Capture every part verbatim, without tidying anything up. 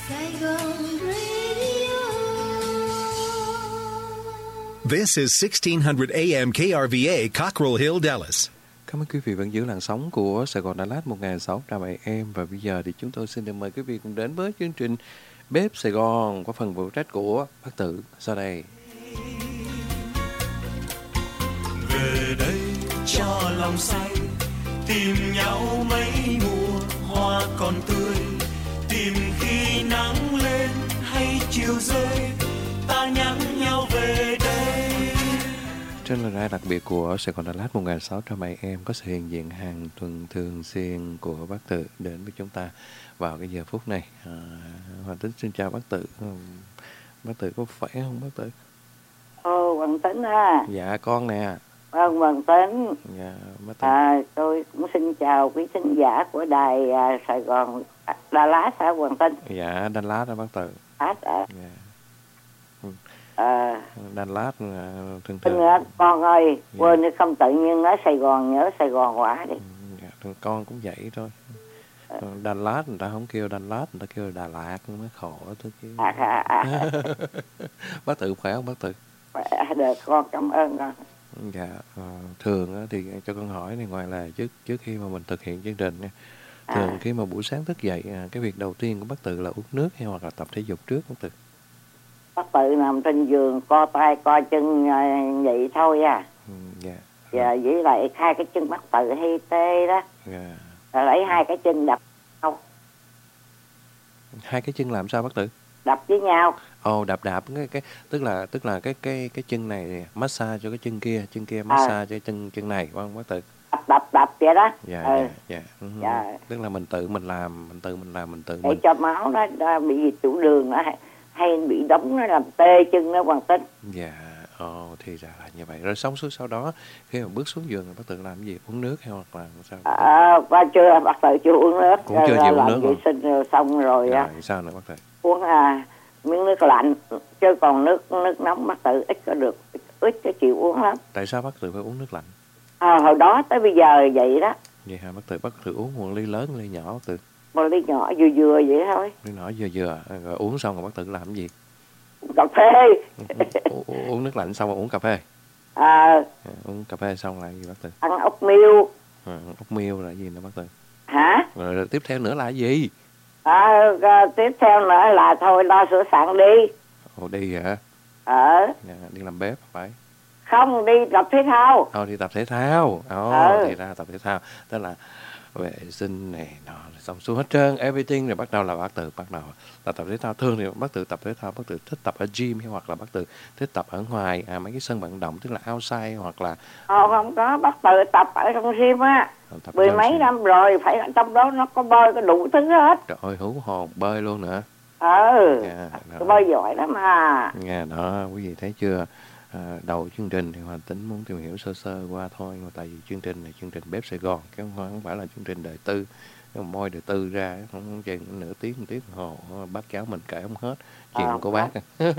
This is sixteen hundred A M K R V A, Cockrell Hill, Dallas. Cảm ơn quý vị vẫn giữ làn sóng của Sài Gòn Đà Lạt một nghìn sáu trăm bảy em. Và bây giờ thì chúng tôi xin được mời quý vị cùng đến với chương trình Bếp Sài Gòn qua phần phụ trách của bác Tự sau đây. Về đây cho lòng say, tìm nhau mấy mùa hoa còn tươi, tìm khi nắng lên hay chiều rơi, ta nhắn nhau về đây. Trên lời đài đặc biệt của Sài Gòn Đà Lạt một nghìn sáu trăm bảy em có sự hiện diện hàng tuần thường xuyên của bác Tự đến với chúng ta vào cái giờ phút này. À, Hoàng Tính xin chào bác Tự. Bác Tự có khỏe không bác Tự? Ồ, Hoàng Tính ha. Dạ con nè. Vâng, Hoàng Tính. Dạ, bác Tự. À, tôi cũng xin chào quý thính giả của đài à, Sài Gòn Đà Lạt hả Hoàng Tính? Dạ, Đà Lạt đó bác Tự. À, à. Dạ. À, Đà Lạt thường Tin thường. con ơi, Dạ. quên đi không tự nhiên nói Sài Gòn, nhớ Sài Gòn quá đi. Dạ, con cũng vậy thôi. Đà Lạt người ta không kêu Đà Lạt, người ta kêu Đà Lạt mới khổ thôi chứ. À, à, à. Bác Tự khỏe không bác Tự? À, được, con cảm ơn con. Dạ, à, thường thì cho con hỏi này, ngoài là trước trước khi mà mình thực hiện chương trình nha, thường À. khi mà buổi sáng thức dậy, cái việc đầu tiên của bác Tự là uống nước hay hoặc là tập thể dục trước bác Tự? Bác Tự nằm trên giường co tay co chân à, vậy thôi à. Ừ, dạ. Và với lại hai cái chân bác Tự hay tê đó, Dạ. rồi lấy hai cái chân đập nhau, Hai cái chân làm sao bác Tự? đập với nhau. Ồ, đạp đạp cái cái tức là tức là cái cái cái chân này massage cho cái chân kia, chân kia massage cho chân chân này, phải không bác Tự? Đập đập đập vậy đó. Dạ, Ừ. dạ, dạ. Ừ, Dạ. Tức là mình tự mình làm, mình tự mình làm, mình tự Để mình. cho máu nó, nó bị tiểu đường nó hay, hay bị đóng, nó làm tê chân nó Hoàng Tính. Dạ, ồ, thì ra là như vậy. Rồi xong suốt sau đó khi mà bước xuống giường bác Tự làm cái gì? Uống nước hay hoặc là sao? À, qua chưa bác Tự chưa uống nước. Cũng chưa Ra chịu uống làm nước vệ hả? sinh rồi xong rồi á, Rồi sao nữa bác Tự? uống à, miếng nước lạnh, chứ còn nước nước nóng bác Tự ít có được, ít có chịu uống lắm. Tại sao bác Tự phải uống nước lạnh? À, hồi đó tới bây giờ vậy đó, Vậy hả bác Tự? Bác Tự uống một ly lớn, ly nhỏ bác Tự? một ly nhỏ vừa vừa vậy thôi. Ly nhỏ vừa vừa, rồi uống xong rồi bác Tự làm cái gì? Cà phê. U- u- uống nước lạnh xong rồi uống cà phê. À, À, uống cà phê xong là cái gì bác Tự? ăn ốc miêu. À, ốc miêu là cái gì nữa bác Tự? Hả? Rồi, rồi tiếp theo nữa là cái gì? À, à, tiếp theo nữa là thôi lo sửa soạn đi. Ồ, đi hả? Ở Dạ, đi làm bếp phải? không, đi tập thể thao. Ồ, đi tập thể thao. Ồ, Ừ. thì ra tập thể thao. Tức là vệ sinh này nọ xong xuôi hết trơn, everything, rồi bắt đầu là bác Tự bắt đầu là tập thể thao. Thường thì bác Tự tập thể thao, bác Tự thích tập ở gym hay hoặc là bác Tự thích tập ở ngoài, à, mấy cái sân vận động, tức là outside hoặc là Ờ, không có, bác Tự tập ở trong gym á, ờ, tập mười ở mấy gym. năm rồi, phải ở trong đó nó có bơi, có đủ thứ hết. Trời ơi, hú hồn, bơi luôn nữa. Ừ, Dạ, cái đó. bơi giỏi lắm à. Nghe đó, quý vị thấy chưa? À, đầu chương trình thì Hoàng Tính muốn tìm hiểu sơ sơ qua thôi, mà tại vì chương trình này chương trình Bếp Sài Gòn, chứ không, không phải là chương trình đời tư. Nếu mà moi đời tư ra không chừng nửa tiếng một tiếng đồng hồ bác cháu mình kể không hết chuyện À, của bác.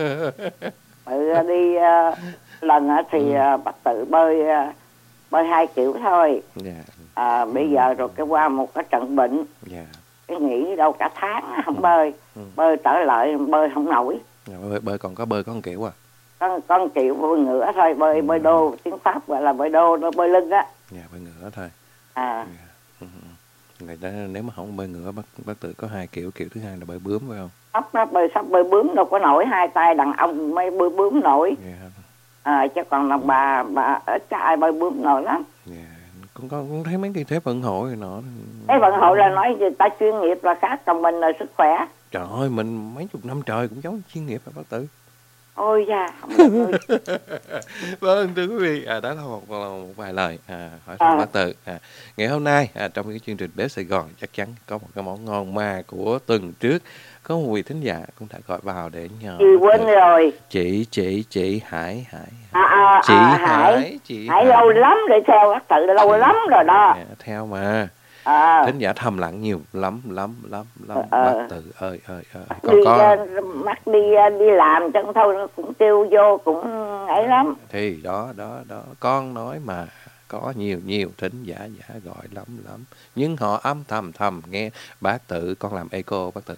Tự đi uh, lần á thì uh, bác Tự bơi uh, bơi hai kiểu thôi. Dạ, À, bây giờ rồi cái qua một cái trận bệnh, dạ. cái nghỉ đâu cả tháng á, không bơi, Ừ. bơi trở lại bơi không nổi. Dạ, bơi, bơi còn có bơi có một kiểu à. Con con chịu bơi ngửa thôi, bơi Ừ. bơi đô, tiếng Pháp gọi là bơi đô, nó bơi lưng á. Dạ, bơi ngửa thôi. À, Dạ. Ừ. Người ta nếu mà không bơi ngửa bác, bác Tự có hai kiểu, kiểu thứ hai là bơi bướm phải không? sắp nó bơi sắp bơi bướm đâu có nổi, hai tay đàn ông mới bơi bướm nổi. Dạ. À, chứ còn đàn bà bà ít có ai bơi bướm nổi lắm. Dạ. Con con cũng thấy mấy cái thế vận hội rồi nọ. Cái vận hội là nói người ta chuyên nghiệp là khác, còn mình là sức khỏe. Trời ơi, mình mấy chục năm trời cũng giống chuyên nghiệp hả bác Tự? Ôi da, không được ơi. Vâng, thưa quý vị, à, đó là một, là một vài lời à, hỏi thăm À. bác Tự. À, ngày hôm nay à, trong cái chương trình Bếp Sài Gòn chắc chắn có một cái món ngon mà của tuần trước có một vị thính giả cũng đã gọi vào để nhờ Chị quên Tự. rồi. chị chị chị Hải Hải À, à, chị à, Hải, Hải chị Hải lâu lắm để theo bác Tự, lâu Chị- lắm rồi đó. Dạ, theo mà À, thính giả thầm lặng nhiều lắm lắm lắm lắm Ờ. bác Tự ơi ơi ơi đi còn có uh, mắt đi uh, đi làm chứ thôi nó cũng kêu vô cũng ấy lắm. thì đó đó đó con nói mà có nhiều nhiều thính giả giả gọi lắm lắm nhưng họ âm thầm thầm nghe bác Tự, con làm echo bác Tự.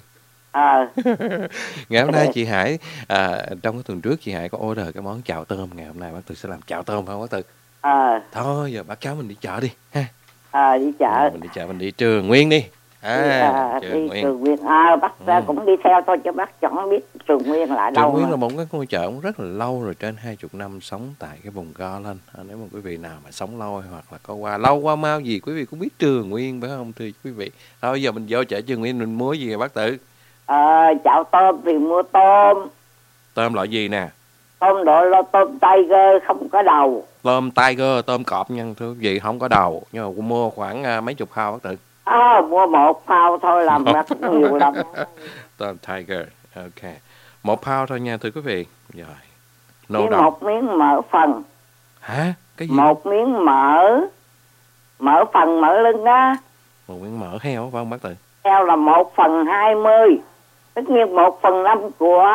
Ờ. Ngày hôm nay chị Hải à, trong cái tuần trước chị Hải có order cái món chạo tôm, ngày hôm nay bác Từ sẽ làm chạo tôm phải không bác Từ? Ờ. Thôi giờ bác cháu mình đi chợ đi ha. Ờ, đi chợ. À, mình đi chợ, mình đi Trường Nguyên đi. À, đi, à, Trường đi Nguyên. Trường Nguyên. À, bác Ừ. cũng đi theo thôi chứ bác chẳng biết Trường Nguyên là Trường đâu. Nguyên mà. là một cái ngôi chợ cũng rất là lâu rồi, trên hai mươi năm sống tại cái vùng Garland. À, nếu mà quý vị nào mà sống lâu hoặc là có qua lâu qua mau gì quý vị cũng biết Trường Nguyên phải không thưa quý vị? Thôi bây giờ mình vô chợ Trường Nguyên mình mua gì bác Tử? Ờ, chạo tôm thì mua tôm. Tôm loại gì nè? Tôm độ là tôm Tiger không có đầu. Tôm Tiger, tôm cọp nha thưa quý vị, không có đầu, nhưng mà mua khoảng uh, mấy chục phao bác Tử. À, mua một phao thôi làm ra cũng nhiều lắm. Tôm Tiger, ok. Một phao thôi nha thưa quý vị. Rồi. No Với đầu. một miếng mỡ phần. Hả? Cái gì? Một miếng mỡ. Mỡ phần mỡ lưng á. Một miếng mỡ heo phải không bác Tử? Heo là một phần hai mươi. Tất nhiên một phần năm của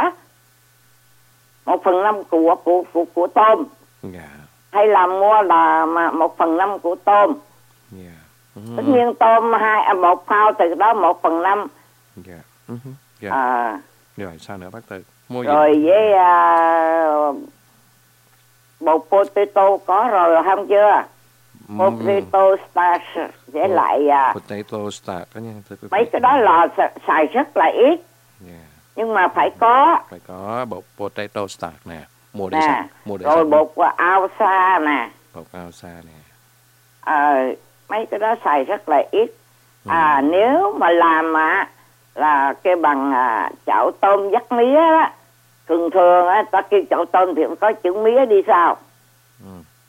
một phần năm của của của, của tôm. Dạ. Hay là mua là mà một phần năm của tôm. Dạ. Tất nhiên tôm hai à, một phao từ đó một phần năm. Dạ. Dạ. À, Rồi sao nữa bác Tư? Mua gì? rồi với à, bột potato có rồi không chưa? Potato starch với Bột- lại à, Potato starch đó nha thưa quý vị. mấy cái đó là xài- xài rất là ít, Dạ. nhưng mà phải có. Phải có bột potato starch nè. Mua để Nè, sẵn. Mua để rồi sẵn. bột alsa nè. Bột alsa nè. À, mấy cái đó xài rất là ít. À, Ừ. nếu mà làm á là cái bằng à, chảo tôm dắt mía á, thường thường á ta kêu chảo tôm thì có chữ mía đi sau. Ừ.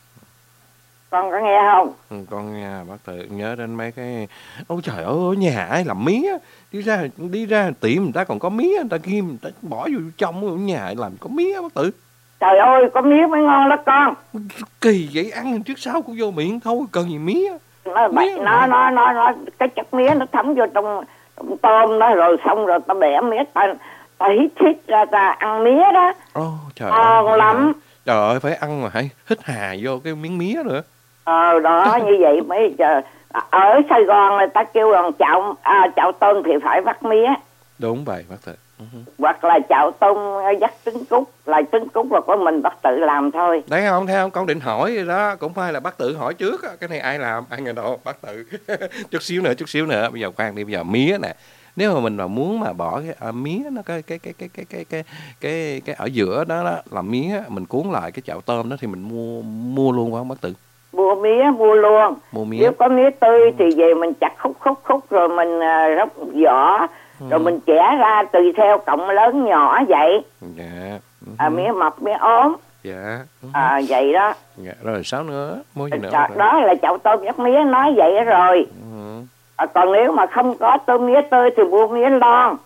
Con có nghe không? Ừ, con nha bác Tự nhớ đến mấy cái ôi trời ơi, ở nhà ai làm mía, đi ra đi ra tiệm người ta còn có mía, người ta ghim người ta bỏ vô trong, ở nhà ai làm có mía bác Tự. Trời ơi, có mía mới ngon đó con. Kỳ vậy, ăn trước sau cũng vô miệng thôi, cần gì mía. Nó Mía bậy, nó, nó nó nó cái chất mía nó thấm vô trong, trong tôm đó, rồi xong rồi ta bẻ mía, ta, ta hít hít ra ta ăn mía đó. Ồ trời Ngon ơi, lắm. trời ơi, phải ăn mà phải hít hà vô cái miếng mía nữa. Ờ đó, như vậy mới chờ. Ở Sài Gòn người ta kêu rằng chạo à, chạo tôm thì phải vắt mía, Đúng vậy bác Tự. Uh-huh. hoặc là chạo tôm dắt trứng cút, là trứng cút là của mình bắt tự làm thôi. Đấy không, thấy không, con định hỏi rồi đó, cũng phải là bác Tự hỏi trước á, cái này ai làm, ai ngờ đâu bác Tự. Chút xíu nữa, chút xíu nữa, bây giờ khoan đi, bây giờ mía nè. Nếu mà mình mà muốn mà bỏ cái à, mía nó cái cái cái cái cái cái cái cái cái ở giữa đó, đó là mía, mình cuốn lại cái chảo tôm đó thì mình mua mua luôn phải không bác Tự? Mua mía mua luôn. Mua mía. Nếu có mía tươi thì về mình chặt khúc khúc khúc rồi mình uh, róc vỏ, Ừ. rồi mình chẻ ra tùy theo cọng lớn nhỏ vậy. Dạ. À, mía mập mía ốm. Dạ. À, vậy đó. Dạ. Rồi sao nữa? Mua gì nữa? Đó, đó là chậu tôm dắt mía nói vậy rồi. Ừ. À, còn nếu mà không có tôm mía tươi thì mua mía lon.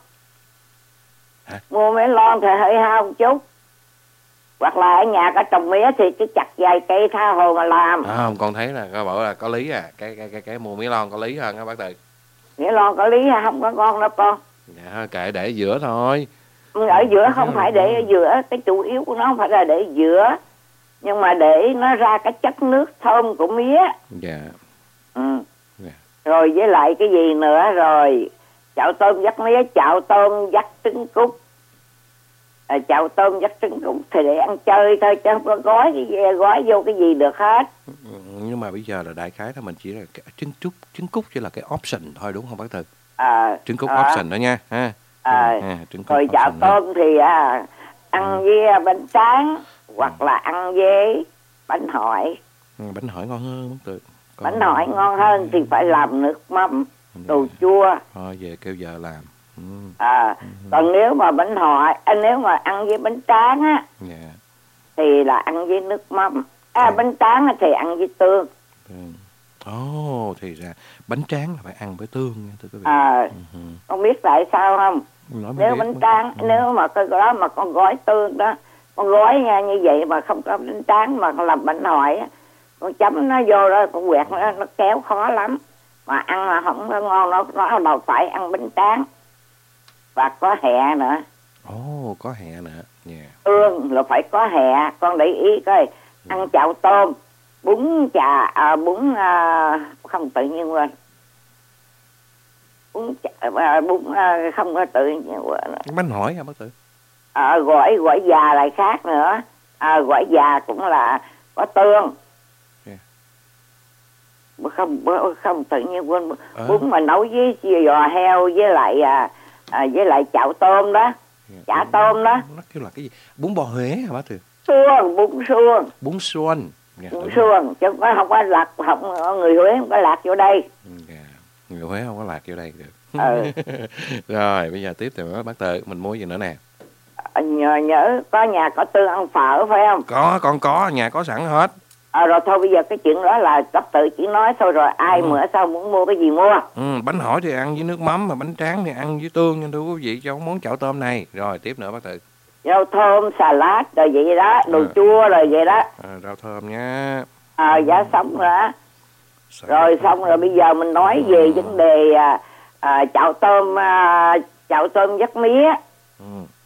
Hả? Mua mía lon thì hơi hao một chút. Hoặc là ở nhà có trồng mía thì cứ chặt vài cây tha hồ mà làm. À, không, con thấy là con bảo là có lý à, cái cái cái cái mua mía lon có lý hơn á bác Tự. Mía lon có lý hay không có ngon đâu con. Dạ, kệ để giữa thôi. Ở giữa không phải để ở giữa, cái chủ yếu của nó không phải là để ở giữa, nhưng mà để nó ra cái chất nước thơm của mía. Dạ. Ừ. Dạ. Rồi với lại cái gì nữa, rồi chạo tôm dắt mía, chạo tôm dắt trứng cút. À, chạo tôm dắt trứng cút thì để ăn chơi thôi, chứ không có gói cái gì, gói vô cái gì được hết. Ừ, nhưng mà bây giờ là đại khái là mình chỉ là cái trứng trúc, trứng cút chỉ là cái option thôi đúng không bác Tự? À, Trứng cút à, option đó nha ha. À, à, trứng cút rồi chạo option đó. tôm thì à, ăn với bánh tráng, hoặc là ăn với bánh hỏi. Ừ, bánh hỏi ngon hơn bác Tự. Còn... Bánh hỏi ngon hơn thì phải làm nước mắm, đồ chua. Thôi về kêu vợ làm. Ừ. À, Ừ. còn nếu mà bánh hỏi, à, nếu mà ăn với bánh tráng á, Dạ. thì là ăn với nước mắm. À, à. Bánh tráng thì ăn với tương. Ồ, oh, thì ra bánh tráng là phải ăn với tương nha thưa quý vị. À, ừ. con biết tại sao không? Nói Nếu biết, bánh tráng, ừ. nếu mà cái đó mà con gói tương đó, con gói nha như vậy mà không có bánh tráng mà con làm bánh hỏi á, con chấm nó vô đó, con quẹt nó, nó kéo khó lắm. Mà ăn là không có ngon, nó nó đầu phải ăn bánh tráng. Và có hẹ nữa. Ồ, oh, có hẹ nữa. Yeah. Tương là phải có hẹ, con để ý coi. Ăn chạo tôm, bún chà, à, bún à, không tự nhiên quên. bún à, bún à, không có tự Bánh hỏi hả bác Tự? À, gỏi gỏi già lại khác nữa. À, gỏi già cũng là có tương. Yeah. Không không tự nhiên quên à. Bún mà nấu với giò heo với lại à, à, với lại chảo tôm đó. Yeah. Chả bún, tôm đó. Nó kêu là cái gì? Bún bò Huế hả bác Tự? Suông, bún suông. Bún suông. Yeah, bún suông, chứ không có, không có lạc, không, người Huế không có lạc vô đây. Yeah. Người Huế không có lạc vô đây được. Ừ. Rồi bây giờ tiếp theo bác Tự, mình mua gì nữa nè? Nhớ, nhớ có nhà có tương ăn phở phải không? Có, con có, nhà có sẵn hết. À, rồi thôi bây giờ cái chuyện đó là bác Tự chỉ nói thôi, rồi ai ừ. bữa sau muốn mua cái gì mua. Ừ, bánh hỏi thì ăn với nước mắm, mà bánh tráng thì ăn với tương nha thưa quý vị, cho món chảo tôm này. Rồi tiếp nữa bác Tự. Rau thơm, salad rồi vậy đó, đồ à. chua rồi vậy đó. À, rau thơm nha. À, giá sống nữa. Rồi xong rồi bây giờ mình nói về ừ. vấn đề à, à, chảo tôm à, chảo tôm vắt mía. Ừ.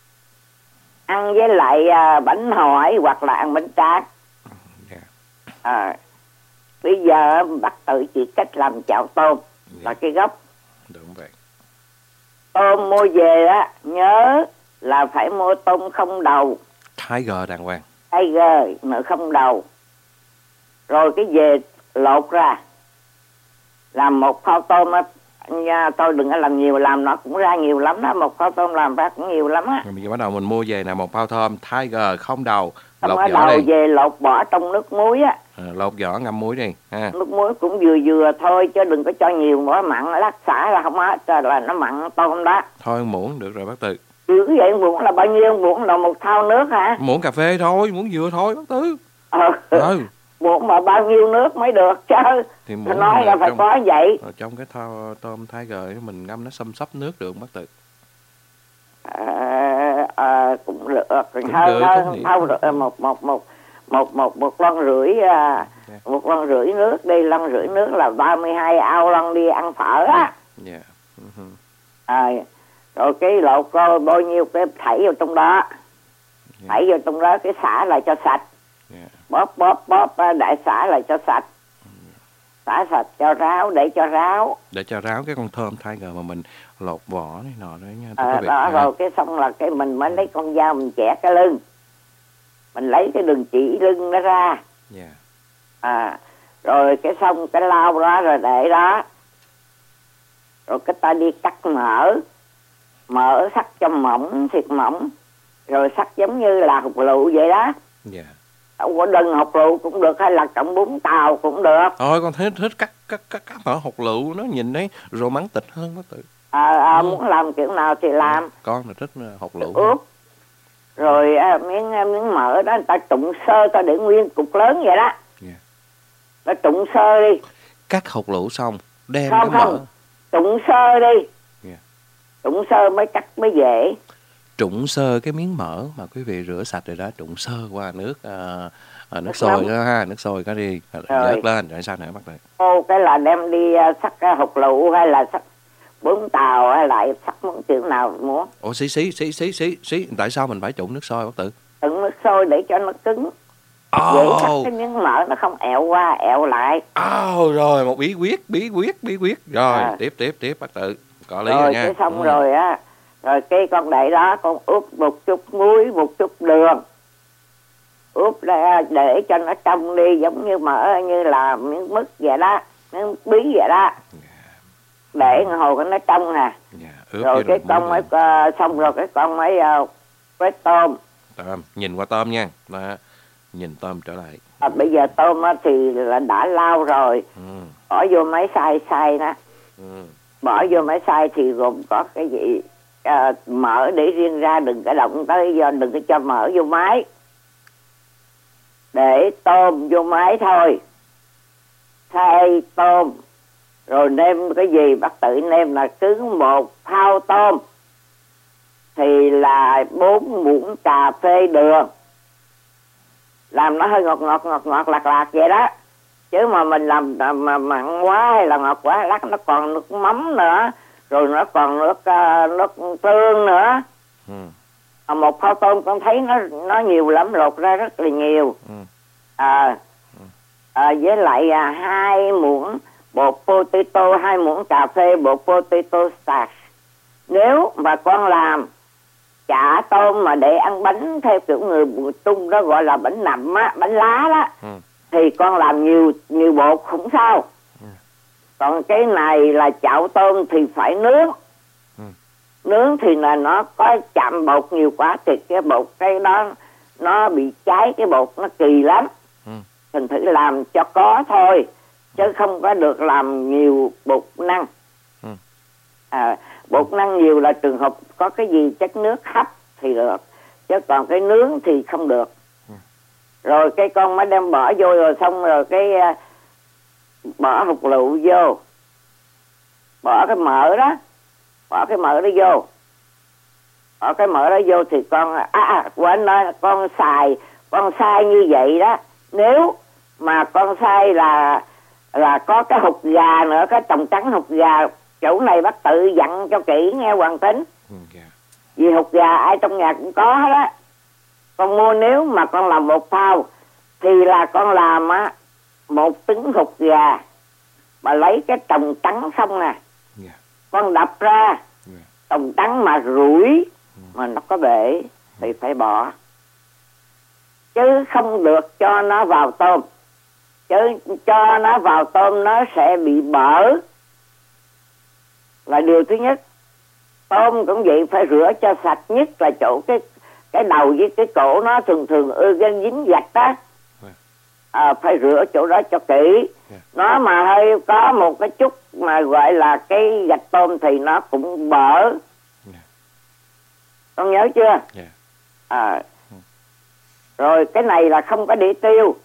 Ăn với lại à, bánh hỏi hoặc là ăn bánh tráng. Yeah. À, bây giờ bác Tự chỉ cách làm chảo tôm. Yeah. Là cái gốc. Đúng vậy. Tôm mua về á, nhớ là phải mua tôm không đầu. Tiger đàng hoàng. Tiger nữa không đầu. Rồi cái về lột ra, làm một kho tôm á. Nha, tôi đừng có làm nhiều, làm nó cũng ra nhiều lắm đó. Một kho tôm làm ra cũng nhiều lắm á. Rồi bây giờ bắt đầu mình mua về là một kho tôm Tiger không đầu. Không lột vỏ đầu đi. Về lột bỏ trong nước muối á. À, lột vỏ ngâm muối đi ha. Nước muối cũng vừa vừa thôi, chứ đừng có cho nhiều nữa, mặn lát xả là không hết, là nó mặn tôm đó. Thôi muỗng được rồi bác Tự. Cứ vậy muỗng là bao nhiêu? Muỗng là một thau nước hả? Muỗng cà phê thôi, muỗng dừa thôi bác Tự. Ờ. Ừ. Muỗng mà bao nhiêu nước mới được chứ? Thì muỗng nói là phải trong, có vậy. Trong cái thau tôm Tiger mình ngâm nó xăm xấp nước được bác Tự. À, à, cũng được, cũng hơn hơn thau một một một một một một lon rưỡi à, yeah. một lon rưỡi nước đi, lon rưỡi nước là ba mươi hai ao lon đi ăn phở á. Yeah. Uh-huh. À, rồi cái lột coi bao nhiêu cái thảy vào trong đó. Yeah. Thảy vào trong đó cái xả lại cho sạch. Yeah. Bóp bóp bóp đại xả lại cho sạch. Xả sạch cho ráo, để cho ráo. Để cho ráo cái con thơm Tiger mà mình lột vỏ này nọ đấy nha. À, đó rồi cái xong là cái mình mới lấy con dao mình chẻ cái lưng. Mình lấy cái đường chỉ lưng nó ra. Yeah. À, rồi cái xong cái lau đó rồi để đó. Rồi cái ta đi cắt mỡ. Mỡ sắc cho mỏng, thiệt mỏng. Rồi sắc giống như là hột lựu vậy đó. Yeah. Có đừng hột lựu cũng được, hay là cọng bún tàu cũng được. Thôi con thích thích cắt cắt cắt cắt mỡ hột lựu, nó nhìn đấy romantic hơn bác Tự. À, à, ừ. Muốn làm kiểu nào thì làm. Con là thích hột lựu. Ướp. Rồi à, miếng miếng mỡ đó người ta trụng sơ, ta để nguyên cục lớn vậy đó. Yeah. Ta trụng sơ đi. Cắt hột lựu xong đem không, cái không. mỡ. Trụng sơ đi. Yeah. Trụng sơ mới cắt mới dễ. Trụng sơ cái miếng mỡ mà quý vị rửa sạch rồi đó, trụng sơ qua nước à, à, nước, nước sôi đó ha, nước sôi có đi vớt lên rồi sao nữa bác Tự. Ô cái là đem đi uh, sắc uh, hột lựu hay là sắc bún tàu hay lại sắc món kiểu nào muốn. Ủa xí xí xí xí xí xí tại sao mình phải trụng nước sôi bác Tự? Trụng nước sôi để cho nó cứng. Oh. Dễ sắc cái miếng mỡ nó không ẹo qua ẹo lại. Oh, rồi một bí quyết bí quyết bí quyết rồi à. tiếp tiếp tiếp bác Tự có lý rồi, rồi nha. Cái xong ừ. rồi á. Rồi cái con đậy đó con ướp một chút muối, một chút đường. Ướp để, để cho nó trong đi, giống như mỡ như là miếng mứt vậy đó, miếng bí vậy đó. Yeah. Để hồi nó trong nè. Yeah. Rồi cái con mới uh, xong rồi cái con mới uh, với tôm. Tôm, nhìn qua tôm nha. Đó. Nhìn tôm trở lại. À, bây giờ tôm á, thì là đã lau rồi. Ừ. Bỏ vô máy xay xay đó. Ừ. Bỏ vô máy xay thì gồm có cái gì? À, mỡ để riêng ra, đừng có động tới, do đừng có cho mỡ vô máy, để tôm vô máy thôi. Xay tôm rồi nêm cái gì bác Tự nêm là cứ một thau tôm thì là bốn muỗng cà phê đường, làm nó hơi ngọt ngọt ngọt ngọt lạc lạc vậy đó. Chứ mà mình làm mà mặn quá hay là ngọt quá lát nó còn nước mắm nữa, rồi nó còn nước uh, nước tương nữa. Ừ. À, một thau tôm con thấy nó nó nhiều lắm, lột ra rất là nhiều. Ừ. À, ừ. À, với lại à, hai muỗng bột potato, hai muỗng cà phê bột potato starch. Nếu mà con làm chả tôm mà để ăn bánh theo kiểu người Trung đó gọi là bánh nậm á, bánh lá đó, ừ. thì con làm nhiều nhiều bột không sao. Ừ. Còn cái này là chảo tôm thì phải nướng. Ừ. Nướng thì là nó có chạm bột nhiều quá thì cái bột cái đó nó bị cháy, cái bột nó kỳ lắm. Ừ. Mình thử làm cho có thôi, chứ không có được làm nhiều bột năng. Ừ. À, bột năng nhiều là trường hợp có cái gì chất nước hấp thì được, chứ còn cái nướng thì không được. Ừ. Rồi cái con mới đem bỏ vô rồi xong rồi cái uh, bỏ hột lựu vô, bỏ cái mỡ đó, bỏ cái mỡ đó vô, bỏ cái mỡ đó vô thì con à, à quên nói con xài con xay như vậy đó. Nếu mà con xay là là có cái hột gà nữa, cái tòng trắng hột gà, chỗ này bác tự dặn cho kỹ nghe Hoàng Tính. Yeah. Vì hột gà ai trong nhà cũng có hết á. Con mua nếu mà con làm một phao thì là con làm á một trứng hột gà mà lấy cái tòng trắng xong nè, yeah. con đập ra, yeah. tòng trắng mà rủi mm. mà nó có bể thì phải bỏ, chứ không được cho nó vào tôm. Chứ cho nó vào tôm nó sẽ bị bở là điều thứ nhất. Tôm cũng vậy, phải rửa cho sạch, nhất là chỗ cái cái đầu với cái cổ nó thường thường ư cái dính vạch đó. À, phải rửa chỗ đó cho kỹ. Nó mà hơi có một cái chút mà gọi là cái gạch tôm thì nó cũng bở. Con nhớ chưa? À, rồi cái này là không có để tiêu.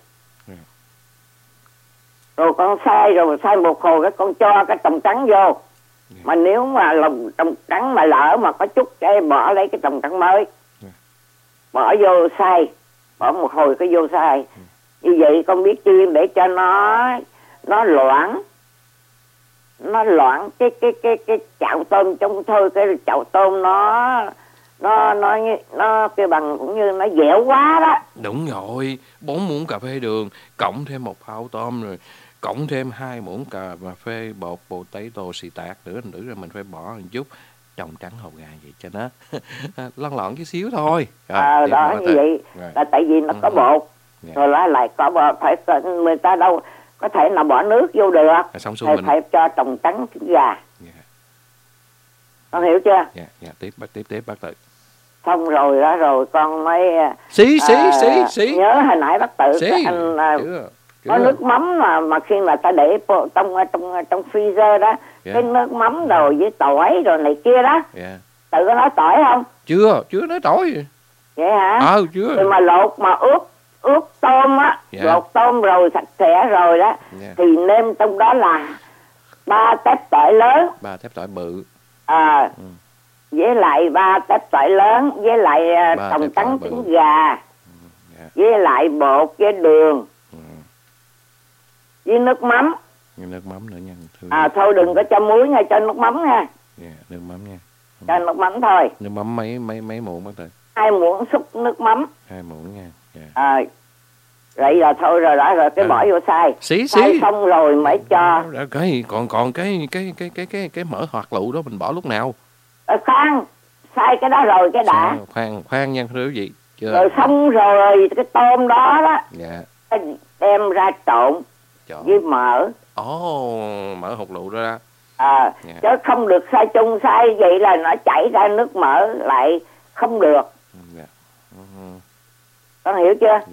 Rồi con xay rồi xay một hồi cái con cho cái tòng trắng vô. Yeah. Mà nếu mà lòng tòng trắng mà lỡ mà có chút cái bỏ lấy cái tòng trắng mới. Yeah. Bỏ vô xay, bỏ một hồi cái vô xay. Yeah. Như vậy con biết chiên để cho nó nó loãng. Nó loãng cái cái cái cái chảo tôm trong thôi, cái chảo tôm nó nó nó nó cái bằng cũng như nó dẻo quá đó. Đúng rồi, bốn muỗng cà phê đường, cộng thêm một phao tôm rồi cộng thêm hai muỗng cà phê bột potato xì tạc nữa nữa rồi mình phải bỏ một chút trồng trắng hột gà vậy cho nó lăn lọn cái xíu thôi. Rồi, à, đó như vậy rồi. Là tại vì nó có bột. Yeah. Rồi lại lại có bột, phải người ta đâu có thể nào bỏ nước vô được. À, xong thì mình phải cho trồng trắng trứng gà. Yeah. Con hiểu chưa? Dạ, yeah, tiếp bắt tiếp tiếp bác Tự. Xong rồi đó rồi con mới xí xí à, xí xí nhớ hồi nãy bác Tự xí. anh uh, chưa, chưa. có nước mắm mà mà khi mà ta để trong trong trong freezer đó, yeah. cái nước mắm rồi với tỏi rồi này kia đó. Yeah. Tự có nói tỏi không? Chưa, chưa nói tỏi. Vậy hả? Ờ, chưa. Rồi mà lột mà ướp ướp tôm á, yeah. lột tôm rồi sạch sẽ rồi đó, yeah. thì nêm trong đó là ba tép tỏi lớn. Ba tép tỏi bự. À. Ừ. Với lại ba tép tỏi lớn, với lại tòng trắng trứng gà, ừ, yeah. với lại bột với đường, ừ. với nước mắm. Nước mắm nữa nha. Thưa à thôi đừng có cho muối nha, cho nước mắm nha. Yeah, nước mắm nha. Ừ. Cho nước mắm thôi. Nước mắm mấy mấy mấy muỗng bác Tự? Hai muỗng xúc nước mắm. Hai muỗng nha. Yeah. À, vậy là thôi rồi đó, rồi cái à. bỏ vô xay. Xí xay xí. xong rồi mới cho. Cái còn còn cái cái cái cái cái cái mỡ hoạt lựu đó mình bỏ lúc nào? À, khoan, xay cái đó rồi cái đã. Sao? Khoan khoan nha thưa quý vị. Chưa. Rồi xong rồi cái tôm đó đó. Dạ. Đem ra trộn Chọn. với mỡ. Ồ, oh, mỡ hột lựu đó đó. À, yeah. chứ không được xay chung, xay vậy là nó chảy ra nước mỡ lại không được. Yeah. Uh-huh. Con hiểu chưa? Yeah.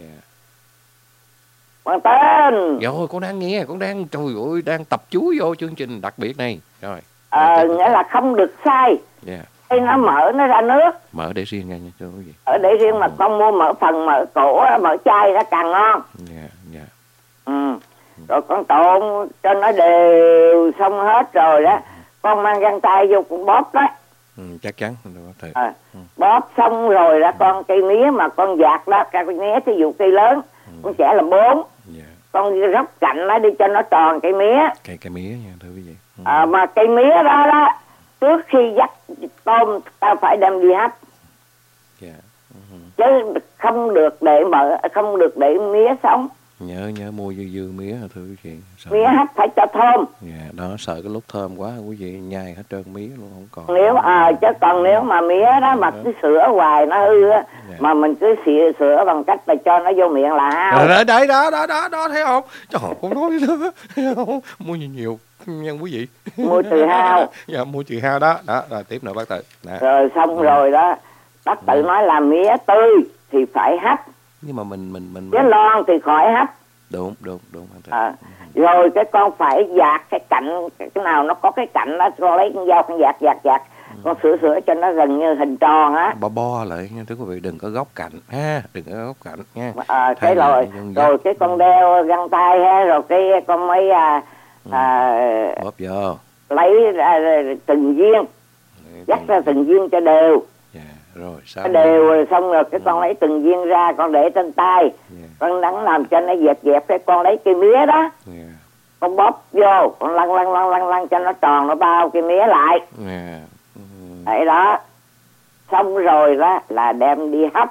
Hoàng Tên. Rồi, con đang nghe, con đang, trời ơi, đang tập chú vô chương trình đặc biệt này. Rồi. À, nghĩa là không được xay. Yeah. Khi nó mỡ nó ra nước. Mỡ để riêng nha, cho quý vị. Ở để riêng mà con mua mỡ phần mỡ cổ, mỡ chai nó càng ngon. Dạ, yeah, dạ. Yeah. Ừ. Rồi con trộn cho nó đều xong hết rồi đó. Con mang găng tay vô con bóp đó. Ừ, chắc chắn. À, ừ. Bóp xong rồi đó, con cây mía mà con dạt đó, cây mía thí dụ cây lớn, ừ. con chẻ là bốn. Yeah. Con róc cạnh nó đi cho nó tròn cây mía. Cây cây mía nha thưa quý vị. Ừ. À, mà cây mía đó đó, trước khi dắt tôm ta phải đem đi hấp. Yeah. Uh-huh. Chứ không được để mỡ, không được để mía sống. Nhớ nhớ mua dư dư mía hả thưa quý vị. Sợ Mía hấp phải cho thơm. dạ, đó sợ cái lúc thơm quá quý vị nhai hết trơn mía luôn không còn. Nếu à, chứ còn nếu mà mía đó mà cứ sữa hoài nó hư á, Dạ. mà mình cứ sửa, sửa bằng cách là cho nó vô miệng là hao. Đấy, đấy đó đó đó đó thấy không? Trời ơi, con nói nữa. Thấy không? Mua nhiều nhiều nha quý vị. Mua từ hao. Dạ mua trừ hao đó. Đó, rồi tiếp nữa bác Tự. Đó. Rồi xong rồi đó, bác Tự nói là mía tươi thì phải hấp, Nhưng mà mình mình mình, mía mình... non thì khỏi hấp. đúng đúng đúng bác Tự. À, rồi cái con phải dạt cái cạnh, cái nào nó có cái cạnh đó, con lấy con dao con dạt dạt dạt, ừ. con sửa sửa cho nó gần như hình tròn á. Bo bo lại nha thưa quý vị, đừng có góc cạnh ha, đừng có góc cạnh nha. À, cái Thay là rồi dân rồi dắt. cái con đeo găng tay ha, rồi cái con mấy à, Ừ. à, Bóp vô. lấy ra từng viên, dắt ra từng viên cho đều. Dạ, rồi sao? Cái đều rồi xong rồi cái con lấy từng viên ra, con để trên tay, Dạ, con đắng làm cho nó dẹp dẹp, cái con lấy cây mía đó, dạ, con bóp vô, con lăn lăn lăn lăn lăn cho nó tròn, nó bao cây mía lại. dạ. Ừ. Đấy đó, xong rồi đó là đem đi hấp.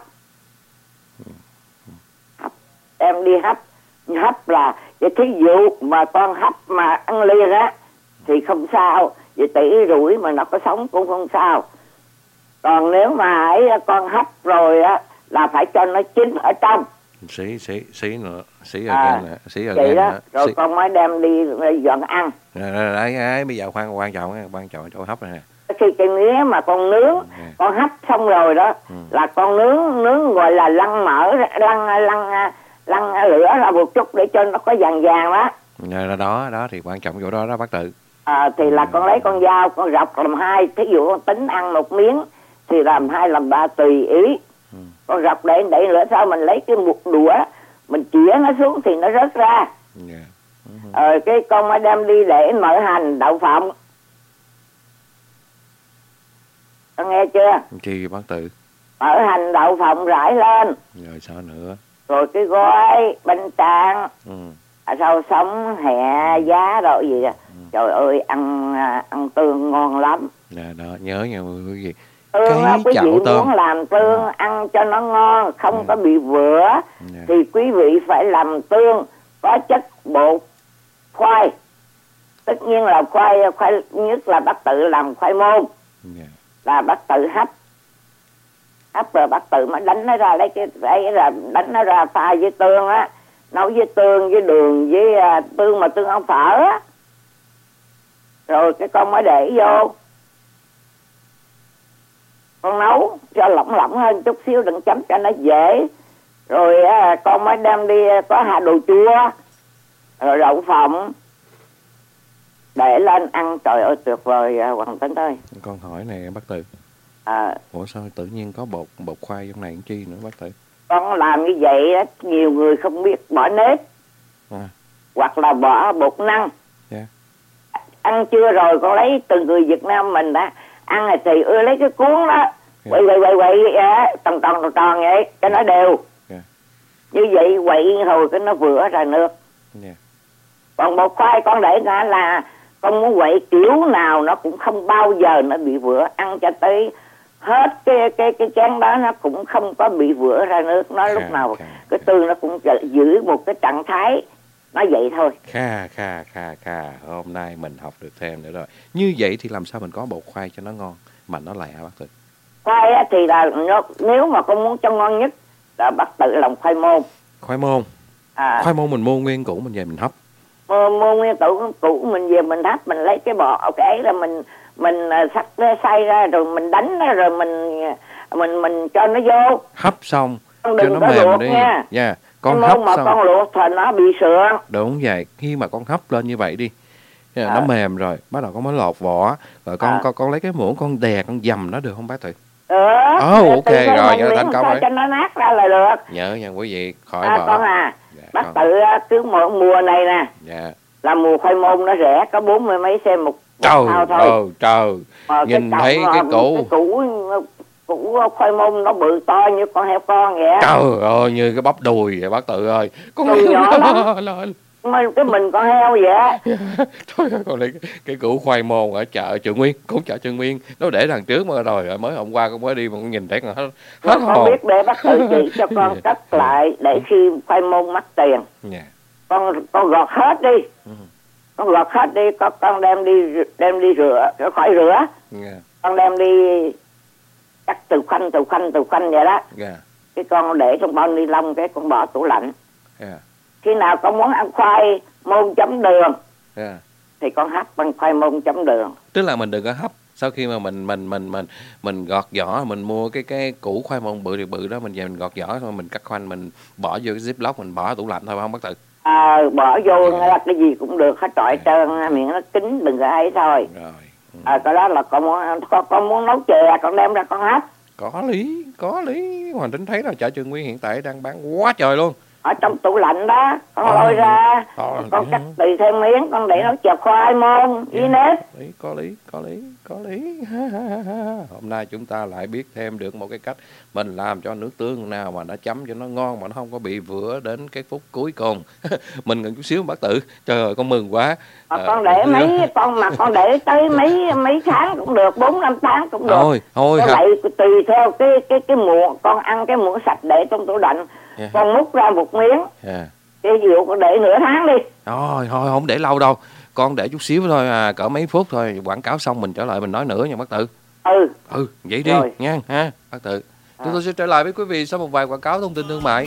Hấp, đem đi hấp. Hấp là cái thí dụ mà con hấp mà ăn liền á thì không sao, vì tỷ rủi mà nó có sống cũng không sao. Còn nếu mà ấy con hấp rồi á là phải cho nó chín ở trong. Xí xí xí nữa, xí À, again nữa, xí vậy again đó, nữa. rồi Xí. con mới đem đi dọn ăn. Rồi, rồi, đấy, đấy, bây giờ khoan quan trọng nha, quan trọng chỗ hấp này nè. Khi cái mía mà con nướng, Ừ. con hấp xong rồi đó, Ừ. là con nướng nướng gọi là lăn mỡ, lăn lăn lăn lửa ra một chút để cho nó có vàng vàng đó. Rồi, đó đó thì quan trọng chỗ đó đó bác Tự. À, thì là con lấy con dao con rọc làm hai, thí dụ con tính ăn một miếng thì làm hai làm ba tùy ý. Ừ. Con rọc để để lửa sau mình lấy cái một đũa mình chĩa nó xuống thì nó rớt ra. Dạ. Ừ. Ờ, cái con mới đem đi để mỡ hành đậu phộng. Con nghe chưa? Chi bác Tự. Mỡ hành đậu phộng rải lên, Rồi sao nữa? rồi cái gói bánh tráng, Ừ. à, rau sống hẹ giá rồi gì à. Trời ơi ăn ăn tương ngon lắm. Dạ, đó nhớ nha quý vị. Tương á, Cái quý chảo vị tôm. muốn làm tương ăn cho nó ngon, không Ừ. có bị vữa, Dạ. thì quý vị phải làm tương có chất bột khoai. Tất nhiên là khoai, khoai nhất là bác Tự làm khoai môn, Dạ. là bác Tự hấp. Hấp rồi bác Tự mới đánh nó ra, lấy cái ấy là đánh nó ra pha với tương á, nấu với tương với đường với à, tương mà tương ăn phở á. Rồi cái con mới để vô, con nấu cho lỏng lỏng hơn chút xíu, đừng chấm cho nó dễ. Rồi à, con mới đem đi có hạt đồ chua, rồi đậu phộng để lên ăn. Trời ơi tuyệt vời à, Hoàng Tính ơi. Con hỏi này bác Tự. À, Ủa sao tự nhiên có bột bột khoai trong này làm chi nữa bác Tự? con làm như vậy á, nhiều người không biết bỏ nếp, À. hoặc là bỏ bột năng. Dạ. Ăn chưa rồi con lấy từ người Việt Nam mình đã ăn thì ưa lấy cái cuốn đó, quậy quậy quậy quậy á, tròn tròn tròn tròn vậy cho nó đều. Dạ. Như vậy quậy hồi cái nó vừa ra nước. Dạ. Còn bột khoai con để ra là con muốn quậy kiểu nào nó cũng không bao giờ nó bị vữa, ăn cho tới hết cái cái cái chén đó nó cũng không có bị vữa ra nước. Nó lúc nào Khà, cái khà. tương nó cũng giữ một cái trạng thái nó vậy thôi. Kha kha kha kha, hôm nay mình học được thêm nữa rồi. Như vậy thì làm sao mình có bột khoai cho nó ngon mà nó lạ bác Tự? Khoai á, thì là nó, nếu mà con muốn cho ngon nhất là bác Tự làm khoai môn. Khoai môn. À, Khoai môn mình mua nguyên củ mình về mình hấp. mua, mua nguyên củ củ mình về mình hấp, mình lấy cái bò cái ấy là mình mình sắc xay ra rồi mình đánh nó, rồi mình mình mình cho nó vô. Hấp xong Con cho đừng nó có mềm luộc đi. nha. Dạ. Con Con hấp mà xong. con luộc thì nó bị sượng. Đúng vậy, khi mà con hấp lên như vậy đi, à. nó À. mềm rồi, bắt đầu con mới lột vỏ, rồi con À. con con lấy cái muỗng con đè con dầm nó được không bác Tự? Ừ. Oh, ok Tự nhiên rồi, mình cho miễn thành công sao rồi. cho nó nát ra là được. Nhớ nha quý vị, khỏi À, bỏ. con à, Dạ, bác con. Tự cứ mỗi mùa này nè Dạ. là mùa khoai môn nó rẻ có bốn mươi mấy sen một Trời thao thôi. ơi, trời. Mà Nhìn cọng thấy mà cái củ. cái củ củ khoai môn nó bự to như con heo con vậy á. Trời ơi, như cái bắp đùi vậy bác Tự ơi. Con Đùi nhỏ lắm. lên. cái mình con heo vậy. Thôi còn lại cái, cái củ khoai môn ở chợ Chợ Nguyên, cũng chợ Chợ Nguyên, nó để đằng trước mà rồi mới hôm qua con mới đi mà con nhìn thấy còn hết hết con hồn. biết để bác tự chị cho con cất lại để khi khoai môn mất tiền. Yeah. Con con gọt hết đi. Ừ. Con gọt hết đi, con con đem đi đem đi rửa, rửa khỏi rửa. Yeah. Con đem đi cắt từ khoanh từ khoanh từ khoanh vậy đó. Yeah. Cái con để trong bao ni lông, cái con bỏ tủ lạnh. Yeah. Khi nào con muốn ăn khoai môn chấm đường, yeah. thì con hấp bằng khoai môn chấm đường. Tức là mình đừng có hấp. Sau khi mà mình mình mình mình mình gọt vỏ, mình mua cái cái củ khoai môn bự thì bự đó, mình về mình gọt vỏ thôi, mình cắt khoanh, mình bỏ vô cái ziplock, mình bỏ tủ lạnh thôi, không bác Tự? À, bỏ vô yeah. cái gì cũng được hết trọi yeah. trơn, miệng nó kín đừng có ấy thôi. Rồi. Ừ. À, cái đó là con muốn con, con muốn nấu chè, con đem ra con hấp. Có lý, có lý. Hoàng Tính thấy là chợ Trường Nguyên hiện tại đang bán quá trời luôn. Ở trong tủ lạnh đó, con à, lôi ra, à, con cắt tùy thêm miếng, con để nấu chè khoai môn với nếp. Có lý, có lý, có lý. Hôm nay chúng ta lại biết thêm được một cái cách mình làm cho nước tương nào mà nó chấm cho nó ngon mà nó không có bị vữa đến cái phút cuối cùng. Mình ngừng chút xíu bác Tự. Trời ơi, con mừng quá. À, con để mấy con mà con để tới mấy mấy tháng cũng được, bốn năm tháng cũng được. Thôi, thôi. Cái vậy tùy theo cái cái cái muỗng, con ăn cái muỗng sạch để trong tủ lạnh. Yeah. Con múc ra một miếng. Yeah. Cái dụ con để nửa tháng đi. Thôi, thôi không để lâu đâu. Con để chút xíu thôi à, cỡ mấy phút thôi, quảng cáo xong mình trở lại mình nói nữa nha bác Tự. Ừ. Ừ, vậy đi rồi. Nha ha, bác Tự. À. Chúng tôi sẽ trở lại với quý vị sau một vài quảng cáo thông tin thương mại.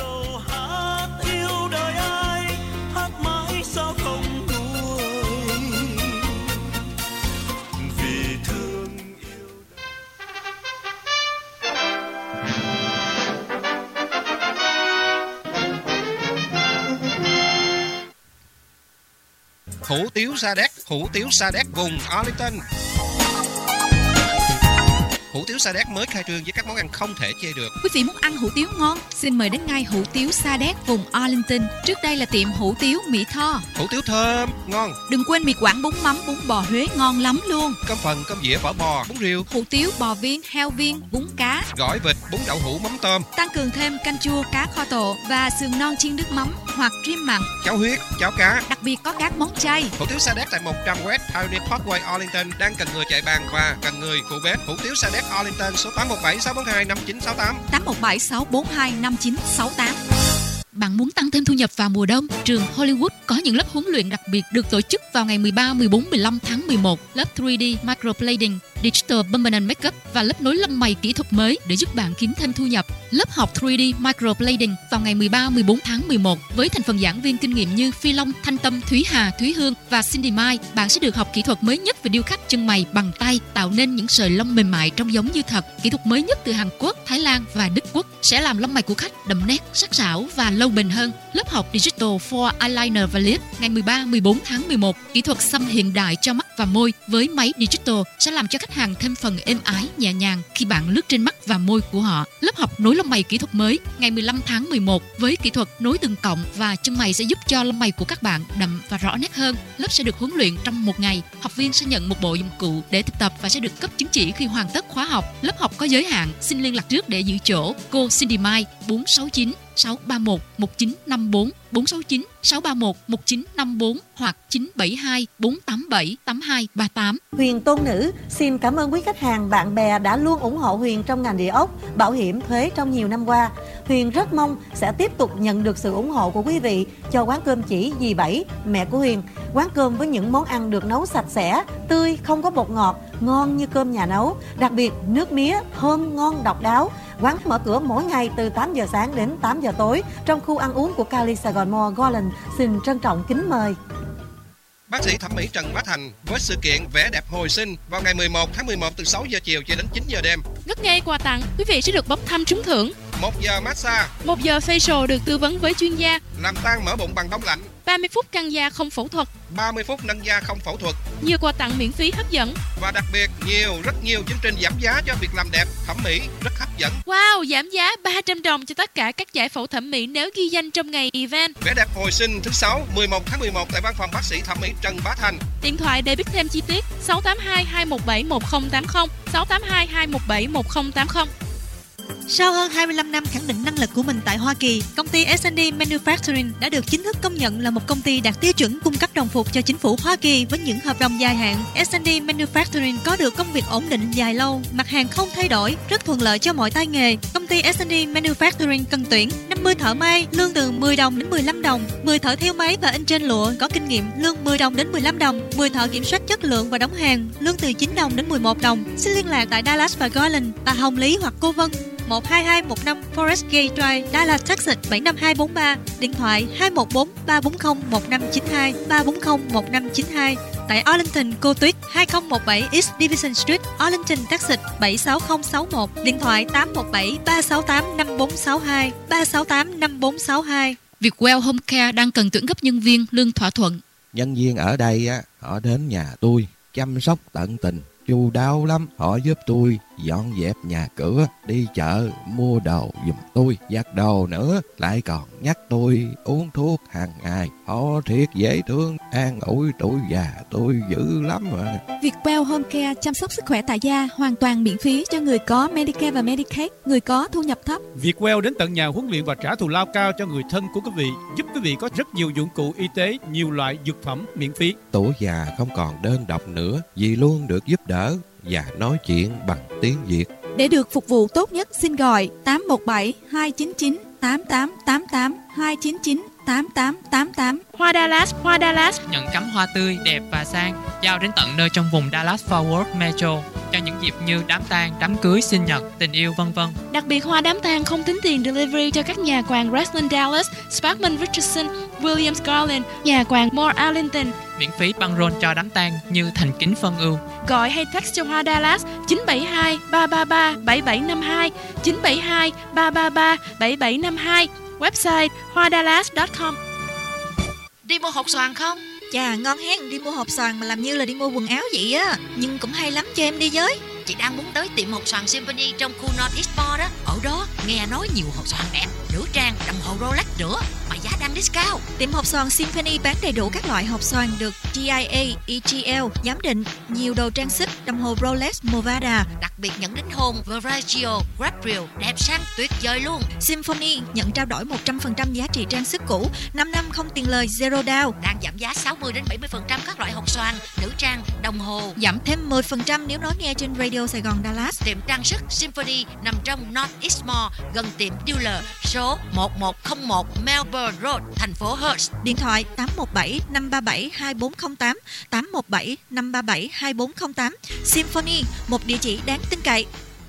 Hủ tiếu Sa Đéc, hủ tiếu Sa Đéc vùng Arlington. Hủ tiếu Sa Đéc mới khai trương với các món ăn không thể chê được. Quý vị muốn ăn hủ tiếu ngon, xin mời đến ngay hủ tiếu Sa Đéc vùng Arlington. Trước đây là tiệm hủ tiếu Mỹ Tho. Hủ tiếu thơm, ngon. Đừng quên mì Quảng bún mắm, bún bò Huế ngon lắm luôn. Cơm phần, cơm dĩa, phở bò, bún riêu. Hủ tiếu bò viên, heo viên, bún cá. Gỏi vịt, bún đậu hũ, mắm tôm. Tăng cường thêm canh chua, cá kho tộ và sườn non chiên nước mắm hoặc rim mặn. Cháo huyết, cháo cá. Đặc biệt có các món chay. Hủ tiếu Sa Đéc tại một trăm West Pioneer Parkway, Arlington đang cần người chạy bàn và cần người phụ bếp. Hủ tiếu Sa Đéc Arlington số tám một bảy sáu bốn hai năm chín sáu tám. tám một bảy sáu bốn hai năm chín sáu tám. Bạn muốn tăng thêm thu nhập vào mùa đông? Trường Hollywood có những lớp huấn luyện đặc biệt được tổ chức vào ngày mười ba, mười bốn, mười lăm tháng mười một. Lớp ba D Microblading, Digital Permanent Makeup và lớp nối lông mày kỹ thuật mới để giúp bạn kiếm thêm thu nhập. Lớp học ba D Microblading vào ngày mười ba, mười bốn tháng mười một với thành phần giảng viên kinh nghiệm như Phi Long, Thanh Tâm, Thúy Hà, Thúy Hương và Cindy Mai. Bạn sẽ được học kỹ thuật mới nhất về điêu khắc chân mày bằng tay, tạo nên những sợi lông mềm mại trông giống như thật. Kỹ thuật mới nhất từ Hàn Quốc, Thái Lan và Đức Quốc sẽ làm lông mày của khách đậm nét, sắc sảo và lâu bền hơn. Lớp học Digital for Eyeliner và Lip ngày mười ba, mười bốn tháng mười một. Kỹ thuật xăm hiện đại cho mắt và môi với máy Digital sẽ làm cho khách hàng thêm phần êm ái, nhẹ nhàng khi bạn lướt trên mắt và môi của họ. Lớp học nối lông mày kỹ thuật mới ngày mười lăm tháng mười một với kỹ thuật nối từng cọng và chân mày sẽ giúp cho lông mày của các bạn đậm và rõ nét hơn. Lớp sẽ được huấn luyện trong một ngày. Học viên sẽ nhận một bộ dụng cụ để thực tập và sẽ được cấp chứng chỉ khi hoàn tất khóa học. Lớp học có giới hạn, xin liên lạc trước để giữ chỗ. Cô Cindy Mai bốn sáu chín sáu ba một một chín năm bốn, bốn sáu chín sáu ba một một chín năm bốn hoặc chín bảy hai bốn tám bảy tám hai ba tám. Huyền Tôn Nữ xin cảm ơn quý khách hàng, bạn bè đã luôn ủng hộ Huyền trong ngành địa ốc, bảo hiểm, thuế trong nhiều năm qua. Huyền rất mong sẽ tiếp tục nhận được sự ủng hộ của quý vị cho quán cơm chỉ dì Bảy, mẹ của Huyền. Quán cơm với những món ăn được nấu sạch sẽ, tươi, không có bột ngọt, ngon như cơm nhà nấu. Đặc biệt nước mía thơm ngon độc đáo. Quán mở cửa mỗi ngày từ tám giờ sáng đến tám giờ tối trong khu ăn uống của Cali Saigon Mall Garland. Xin trân trọng kính mời. Bác sĩ thẩm mỹ Trần Bá Thành với sự kiện Vẻ đẹp hồi sinh vào ngày mười một tháng mười một từ sáu giờ chiều cho đến chín giờ đêm. Ngất ngây quà tặng, quý vị sẽ được bốc thăm trúng thưởng. một giờ massage, một giờ facial được tư vấn với chuyên gia. Làm tan mỡ bụng bằng đông lạnh. ba mươi phút căng da không phẫu thuật. ba mươi phút nâng da không phẫu thuật. Nhiều quà tặng miễn phí hấp dẫn. Và đặc biệt nhiều, rất nhiều chương trình giảm giá cho việc làm đẹp, thẩm mỹ rất hấp dẫn. Wow, giảm giá ba trăm đồng cho tất cả các giải phẫu thẩm mỹ nếu ghi danh trong ngày event. Vẻ đẹp hồi sinh thứ sáu, mười một tháng mười một tại văn phòng bác sĩ thẩm mỹ Trần Bá Thành. Điện thoại để biết thêm chi tiết sáu tám hai hai một bảy một không tám không, sáu tám hai hai một bảy một không tám không. Sau hơn hai mươi lăm năm khẳng định năng lực của mình tại Hoa Kỳ, công ty ét and đê Manufacturing đã được chính thức công nhận là một công ty đạt tiêu chuẩn cung cấp đồng phục cho chính phủ Hoa Kỳ với những hợp đồng dài hạn. ét and đê Manufacturing có được công việc ổn định dài lâu, mặt hàng không thay đổi, rất thuận lợi cho mọi tay nghề. Công ty ét and đê Manufacturing cần tuyển năm mươi thợ may, lương từ mười đồng đến mười lăm đồng, mười thợ thêu máy và in trên lụa có kinh nghiệm, lương mười đồng đến mười lăm đồng, mười thợ kiểm soát chất lượng và đóng hàng, lương từ chín đồng đến mười một đồng. Xin liên lạc tại Dallas và Garland, bà Hồng Lý hoặc cô Vân, một hai hai một năm Forest Gate Drive, Dallas, Texas bảy năm hai bốn ba, điện thoại hai một bốn ba bốn không một năm chín hai, ba bốn không một năm chín hai. Tại Arlington, cô Tuyết hai không một bảy East Division Street, Arlington, Texas bảy sáu không sáu một, điện thoại tám một bảy ba sáu tám năm bốn sáu hai, ba sáu tám năm bốn sáu hai. Vietwell Home Care đang cần tuyển gấp nhân viên, lương thỏa thuận. Nhân viên ở đây á, họ đến nhà tôi chăm sóc tận tình, chu đáo lắm. Họ giúp tôi dọn dẹp nhà cửa, đi chợ mua đồ giùm tôi, giặt đồ nữa, lại còn nhắc tôi uống thuốc hàng ngày. Họ thiệt dễ thương, an ủi tuổi già tôi dữ lắm mà. Vietwell Home Care chăm sóc sức khỏe tại gia hoàn toàn miễn phí cho người có Medicare và Medicaid, người có thu nhập thấp. Vietwell đến tận nhà huấn luyện và trả thù lao cao cho người thân của quý vị, giúp quý vị có rất nhiều dụng cụ y tế, nhiều loại dược phẩm miễn phí. Tuổi già không còn đơn độc nữa, vì luôn được giúp đỡ và nói chuyện bằng tiếng Việt. Để được phục vụ tốt nhất, xin gọi tám một bảy hai chín chín tám tám tám tám, hai chín chín tám tám tám tám. Hoa Dallas, Hoa Dallas nhận cắm hoa tươi, đẹp và sang, giao đến tận nơi trong vùng Dallas-Fort Worth Metro cho những dịp như đám tang, đám cưới, sinh nhật, tình yêu, vân vân. Đặc biệt hoa đám tang không tính tiền delivery cho các nhà quàng Graceland Dallas, Sparkman Richardson, Williams Garland, nhà quàng Moore Arlington. Miễn phí băng rôn cho đám tang như thành kính phân ưu. Gọi hay text cho Hoa Dallas chín bảy hai ba ba ba bảy bảy năm hai, chín bảy hai ba ba ba bảy bảy năm hai. Website hoa dallas chấm com. Đi mua hột xoàn không? Chà, ngon hen, đi mua hộp xoàn mà làm như là đi mua quần áo vậy á. Nhưng cũng hay lắm, cho em đi với. Chị đang muốn tới tiệm hột xoàn Symphony trong khu North East Mall đó. Ở đó nghe nói nhiều hột xoàn đẹp, nữ trang, đồng hồ Rolex nữa mà giá đang discount. Tiệm hộp xoàn Symphony bán đầy đủ các loại hộp xoàn được G I A, E G L giám định, nhiều đồ trang sức, đồng hồ Rolex, Movada. Đặc biệt nhận đính hôn, Veragio, Grabriel, đẹp sang tuyệt vời luôn. Symphony nhận trao đổi một trăm phần trăm giá trị trang sức cũ, năm năm không tiền lời, zero down. Đang giảm giá sáu mươi đến bảy mươi phần trăm các loại hộp xoàn, nữ trang, đồng hồ. Giảm thêm mười phần trăm nếu nói nghe trên Radio Sài Gòn Dallas. Tiệm trang sức Symphony nằm trong North East Mall, gần tiệm dealer số một một không một Melbourne Road, thành phố Hertz. Điện thoại tám một bảy năm ba bảy hai bốn không tám, tám một bảy năm ba bảy hai bốn không tám. Symphony, một địa chỉ đáng tin cậy.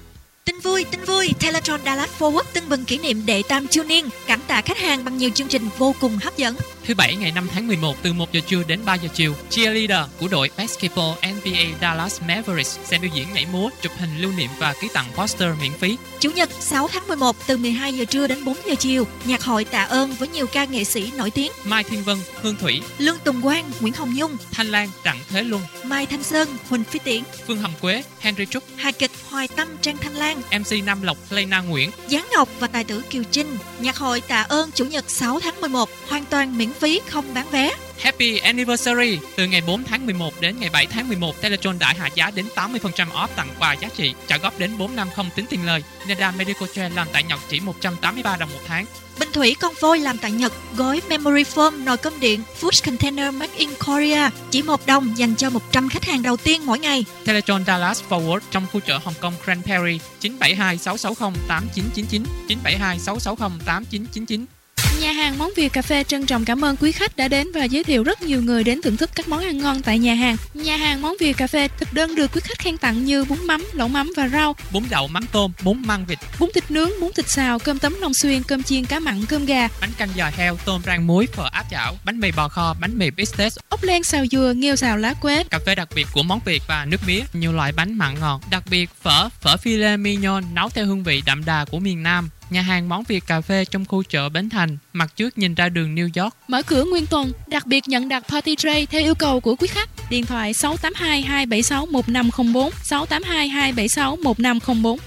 Tin vui, tin vui, Teletron Dallas Fort Worth tưng bừng kỷ niệm đệ tam chu niên, cảm tạ khách hàng bằng nhiều chương trình vô cùng hấp dẫn. Thứ Bảy ngày năm tháng mười một từ một giờ trưa đến ba giờ chiều, cheerleader của đội basketball N B A Dallas Mavericks sẽ biểu diễn nhảy múa, chụp hình lưu niệm và ký tặng poster miễn phí. Chủ nhật sáu tháng mười một từ mười hai giờ trưa đến bốn giờ chiều, nhạc hội tạ ơn với nhiều ca nghệ sĩ nổi tiếng: Mai Thiên Vân, Hương Thủy, Lương Tùng Quang, Nguyễn Hồng Nhung, Thanh Lan, Đặng Thế Luân, Mai Thanh Sơn, Huỳnh Phi Tiễn, Phương Hồng Quế, Henry Trúc, hài kịch Hoài Tâm, Trang Thanh Lan, em xê Nam Lộc, Lena Nguyễn, Giáng Ngọc và tài tử Kiều Trinh. Nhạc hội tạ ơn chủ nhật sáu tháng mười một, hoàn toàn miễn phí, không bán vé. Happy Anniversary từ ngày bốn tháng mười một đến ngày bảy tháng mười một, Teletron đã hạ giá đến tám mươi phần trăm off tặng quà giá trị, trả góp đến bốn năm không tính tiền lời. Neda Medical Care làm tại Nhật chỉ một trăm tám mươi ba đồng một tháng. Bình Thủy Con Vôi làm tại Nhật, gói Memory Foam nồi cơm điện Food Container Made in Korea chỉ một đồng dành cho một trăm khách hàng đầu tiên mỗi ngày. Teletron Dallas Fort Worth trong khu chợ Hồng Kông Grand Prairie chín bảy hai sáu sáu không tám chín chín chín, chín bảy hai sáu sáu không tám chín chín chín. Nhà hàng Món Việt Cà Phê trân trọng cảm ơn quý khách đã đến và giới thiệu rất nhiều người đến thưởng thức các món ăn ngon tại nhà hàng. Nhà hàng Món Việt Cà Phê thực đơn được quý khách khen tặng như bún mắm, lẩu mắm và rau, bún đậu mắm tôm, bún măng vịt, bún thịt nướng, bún thịt xào, cơm tấm Long Xuyên, cơm chiên cá mặn, cơm gà, bánh canh giò heo, tôm rang muối, phở áp chảo, bánh mì bò kho, bánh mì bít tết, ốc len xào dừa, nghêu xào lá quế, cà phê đặc biệt của Món Việt và nước mía, nhiều loại bánh mặn ngọt, đặc biệt phở, phở filet mignon nấu theo hương vị đậm đà của miền Nam. Nhà hàng Món Việt Cà Phê trong khu chợ Bến Thành, mặt trước nhìn ra đường New York. Mở cửa nguyên tuần, đặc biệt nhận đặt party tray theo yêu cầu của quý khách. Điện thoại sáu tám hai hai bảy sáu một năm không bốn, sáu tám hai hai bảy sáu một năm không bốn.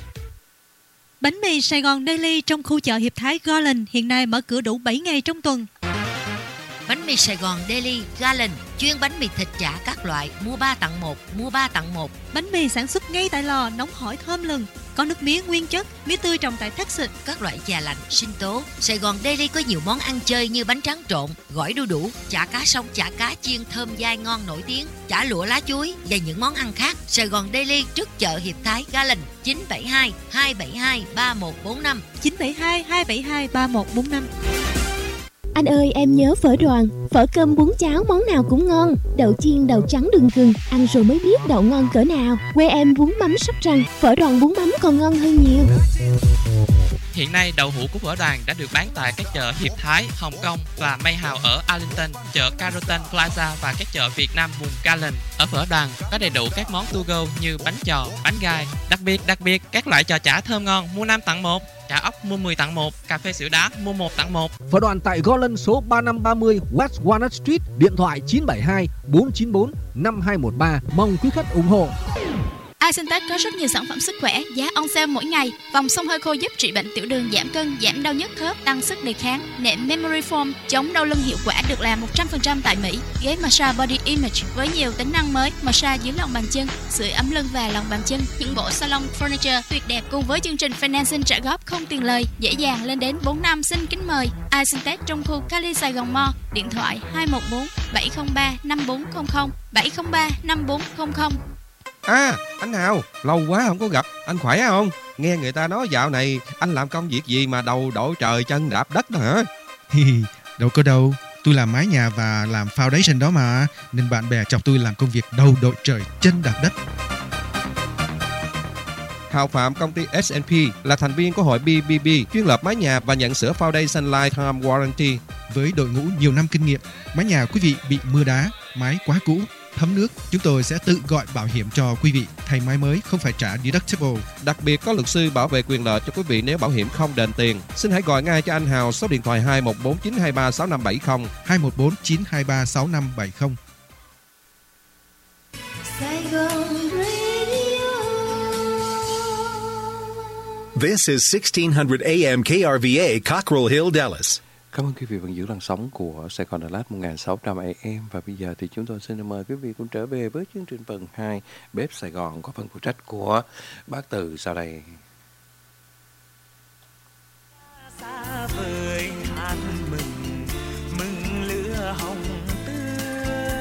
Bánh mì Sài Gòn Daily trong khu chợ Hiệp Thái Garland hiện nay mở cửa đủ bảy ngày trong tuần. Bánh mì Sài Gòn Daily Galen, chuyên bánh mì thịt chả các loại, mua ba tặng một, mua ba tặng một. Bánh mì sản xuất ngay tại lò, nóng hổi thơm lừng, có nước mía nguyên chất, mía tươi trồng tại Texas. Các loại chà lạnh, sinh tố. Sài Gòn Daily có nhiều món ăn chơi như bánh tráng trộn, gỏi đu đủ, chả cá sông, chả cá chiên thơm dai ngon nổi tiếng, chả lụa lá chuối và những món ăn khác. Sài Gòn Daily trước chợ Hiệp Thái Galen, chín bảy hai hai bảy hai ba một bốn năm, chín bảy hai hai bảy hai ba một bốn năm. Anh ơi, em nhớ phở Đoàn, phở cơm bún cháo món nào cũng ngon, đậu chiên đậu trắng đừng gừng, ăn rồi mới biết đậu ngon cỡ nào. Quê em bún mắm Sóc Trăng, phở Đoàn bún mắm còn ngon hơn nhiều. Hiện nay đậu hũ của Phở Đoàn đã được bán tại các chợ Hiệp Thái, Hồng Kông và Mayhouse ở Arlington, chợ Carrollton Plaza và các chợ Việt Nam vùng Garland. Ở Phở Đoàn có đầy đủ các món to go như bánh giò, bánh gai, đặc biệt đặc biệt các loại giò chả thơm ngon mua năm tặng một, chả ốc mua mười tặng một, cà phê sữa đá mua một tặng một. Phở Đoàn tại Garland số ba năm ba mươi West Walnut Street, điện thoại chín bảy hai bốn chín bốn năm hai một ba. Mong quý khách ủng hộ. Isentech có rất nhiều sản phẩm sức khỏe, giá on sale mỗi ngày. Vòng xông hơi khô giúp trị bệnh tiểu đường, giảm cân, giảm đau nhức khớp, tăng sức đề kháng. Nệm Memory Foam chống đau lưng hiệu quả được làm một trăm phần trăm tại Mỹ. Ghế massage Body Image với nhiều tính năng mới, massage dưới lòng bàn chân, sưởi ấm lưng và lòng bàn chân. Những bộ salon furniture tuyệt đẹp cùng với chương trình financing trả góp không tiền lời, dễ dàng lên đến bốn năm. Xin kính mời Isentech trong khu Cali Sài Gòn Mall. Điện thoại hai một bốn bảy không ba năm bốn không không, bảy không ba năm bốn không không. À, anh Hào, lâu quá không có gặp, anh khỏe không? Nghe người ta nói dạo này anh làm công việc gì mà đầu đội trời chân đạp đất đó hả? Đâu có đâu, tôi làm mái nhà và làm foundation đó mà, nên bạn bè chọc tôi làm công việc đầu đội trời chân đạp đất. Hào Phạm, công ty ét and pê là thành viên của hội bê bê bê, chuyên lập mái nhà và nhận sửa foundation lifetime warranty. Với đội ngũ nhiều năm kinh nghiệm, mái nhà quý vị bị mưa đá, mái quá cũ, thấm nước, chúng tôi sẽ tự gọi bảo hiểm cho quý vị, thay mái mới không phải trả deductible. Đặc biệt có luật sư bảo vệ quyền lợi cho quý vị nếu bảo hiểm không đền tiền. Xin hãy gọi ngay cho anh Hào số điện thoại hai một bốn chín hai ba sáu năm bảy không, hai một bốn chín hai ba sáu năm bảy không. This is sixteen hundred A M K R V A, Cockrell Hill, Dallas. Cảm ơn quý vị vẫn giữ làn sóng của Sài Gòn Đà Lạt một nghìn sáu trăm A M. Và bây giờ thì chúng tôi xin mời quý vị cùng trở về với chương trình phần hai Bếp Sài Gòn có phần phụ trách của bác Từ sau đây. Xa vời hát mừng, mừng lửa hồng tươi.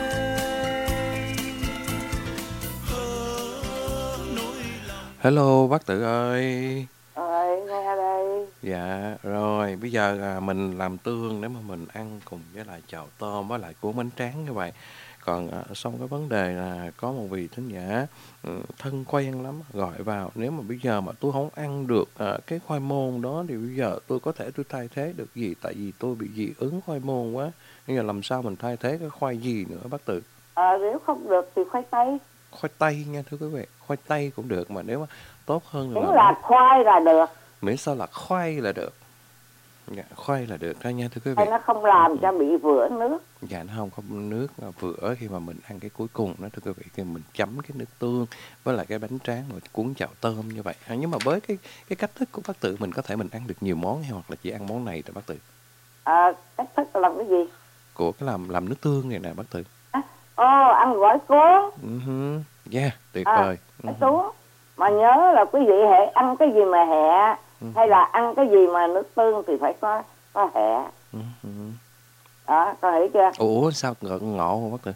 Hello bác Tự ơi. Ơi, nghe đây. Dạ, rồi, bây giờ à, mình làm tương để mà mình ăn cùng với lại chào tôm với lại cuốn bánh tráng như vậy. Còn à, xong cái vấn đề là có một vị thính giả ừ, thân quen lắm gọi vào, nếu mà bây giờ mà tôi không ăn được à, cái khoai môn đó thì bây giờ tôi có thể tôi thay thế được gì, tại vì tôi bị dị ứng khoai môn quá. Bây giờ làm sao mình thay thế cái khoai gì nữa bác Tự? À, nếu không được thì khoai tây. Khoai tây nha thưa quý vị, khoai tây cũng được, mà nếu mà tốt hơn là, là khoai là được. Miễn sao là khoai là được. Dạ, khoai là được đó nha thưa quý vị. Nó không làm cho bị vữa nước. Dạ, nó không có nước vữa khi mà mình ăn cái cuối cùng đó thưa quý vị, khi mình chấm cái nước tương với lại cái bánh tráng rồi cuốn chảo tôm như vậy. À, nhưng mà với cái cái cách thức của bác Tự mình có thể mình ăn được nhiều món hay hoặc là chỉ ăn món này thôi bác Tự? À, cách thức làm cái gì? Của cái làm làm nước tương này nè bác Tự. À, ồ, ăn gỏi cuốn. Uh-huh. Yeah, tuyệt à, vời. Uh-huh. Xuống. Mà nhớ là quý vị hễ ăn cái gì mà hẹ uh-huh. hay là ăn cái gì mà nước tương thì phải có có hẹ. Uh-huh. Đó, con hiểu chưa? Ủa sao ngọn ngộ không bác Tự?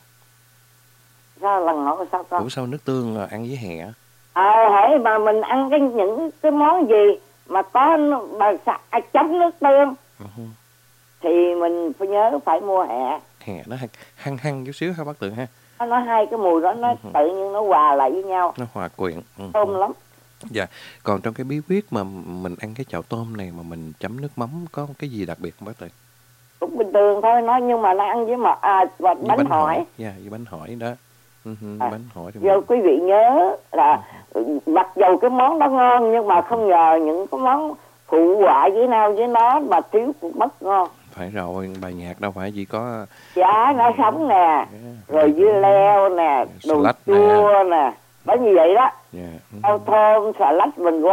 Sao lần ngộ sao con? Ủa sao nước tương là ăn với hẹ? À, hễ mà mình ăn cái những cái món gì mà có bà chấm nước tương uh-huh. thì mình phải nhớ phải mua hẹ. Hẹ nó hăng hăng chút xíu ha bác Tự ha. Nó hai cái mùi đó nó uh-huh. tự nhiên nó hòa lại với nhau. Nó hòa quyện. Uh-huh. Thơm lắm. Dạ, còn trong cái bí quyết mà mình ăn cái chảo tôm này mà mình chấm nước mắm có cái gì đặc biệt không bác Tự? Cũng bình thường thôi, nó nhưng mà nó ăn với mà à, bánh, bánh hỏi. Dạ, với bánh hỏi đó. Uh-huh, à, bánh hỏi thì giờ mình... quý vị nhớ là uh-huh. mặc dầu cái món đó ngon nhưng mà không nhờ những cái món phụ họa với nào với nó mà thiếu cũng mất ngon. Phải rồi, bài nhạc đâu phải chỉ có chả nó sống nè, yeah. rồi dưa leo nè, đồ chua nè, bởi như vậy đó. Yeah. Rau thơm, xà lách mình gói,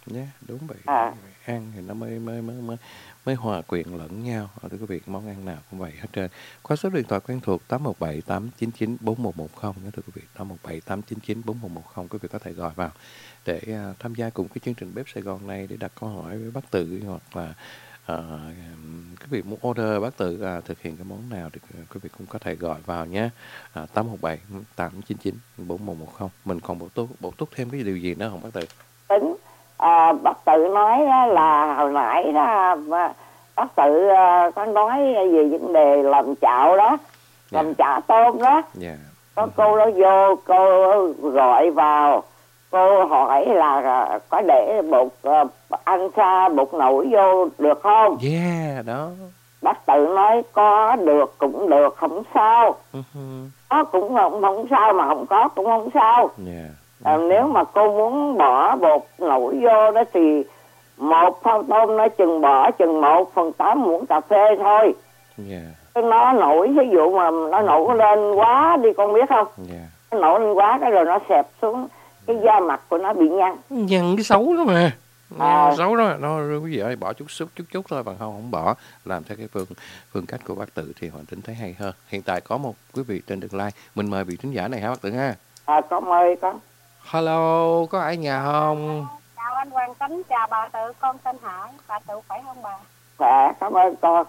Dạ, đúng vậy. À. Ăn thì nó mới mới mới mới mới hòa quyện lẫn nhau. Ở thưa quý vị, món ăn nào cũng vậy hết trơn. Qua số điện thoại quen thuộc tám một bảy tám chín chín bốn một một không nhé thưa quý vị, tám một bảy tám chín chín bốn một một không, quý vị có thể gọi vào để uh, tham gia cùng cái chương trình Bếp Sài Gòn này, để đặt câu hỏi với bác Tự, hoặc là uh, quý vị muốn order bác Tự uh, thực hiện cái món nào thì uh, quý vị cũng có thể gọi vào nhé. uh, tám một bảy tám chín chín bốn một một không. Mình còn bổ túc bổ túc thêm cái điều gì nữa không bác Tự? Tính à, bác Tự nói đó là hồi nãy đó bác Tự uh, có nói về vấn đề làm chảo đó, làm yeah. chả tôm đó. Yeah. Có cô đó vô, cô gọi vào, cô hỏi là có để bột uh, ăn xa bột nổi vô được không? Yeah, đó. Bác Tự nói có được cũng được, không sao. Uh-huh. Có cũng không, không sao, mà không có cũng không sao. Yeah. À, nếu mà cô muốn bỏ bột nổi vô đó thì một phao tôm nó chừng bỏ chừng một phần tám muỗng cà phê thôi. Yeah. Nó nổi, ví dụ mà nó nổi lên quá đi, con biết không? Yeah. Nó nổi lên quá cái rồi nó xẹp xuống, cái da mặt của nó bị nhăn. Nhăn cái xấu đó mà. À. Xấu đó, nó quý vị ơi, bỏ chút chút chút chút thôi, bằng không không bỏ, làm theo cái phương phương cách của bác Tự thì Hoàng Tính thấy hay hơn. Hiện tại có một quý vị trên đường line, mình mời vị thính giả này hả bác Tự ha? À, có mời con. Hello, có ai nhà không? Chào anh Hoàng Tính, chào bà Tự, con tên Hải. Bà Tự khỏe không bà? Khỏe, cảm ơn con.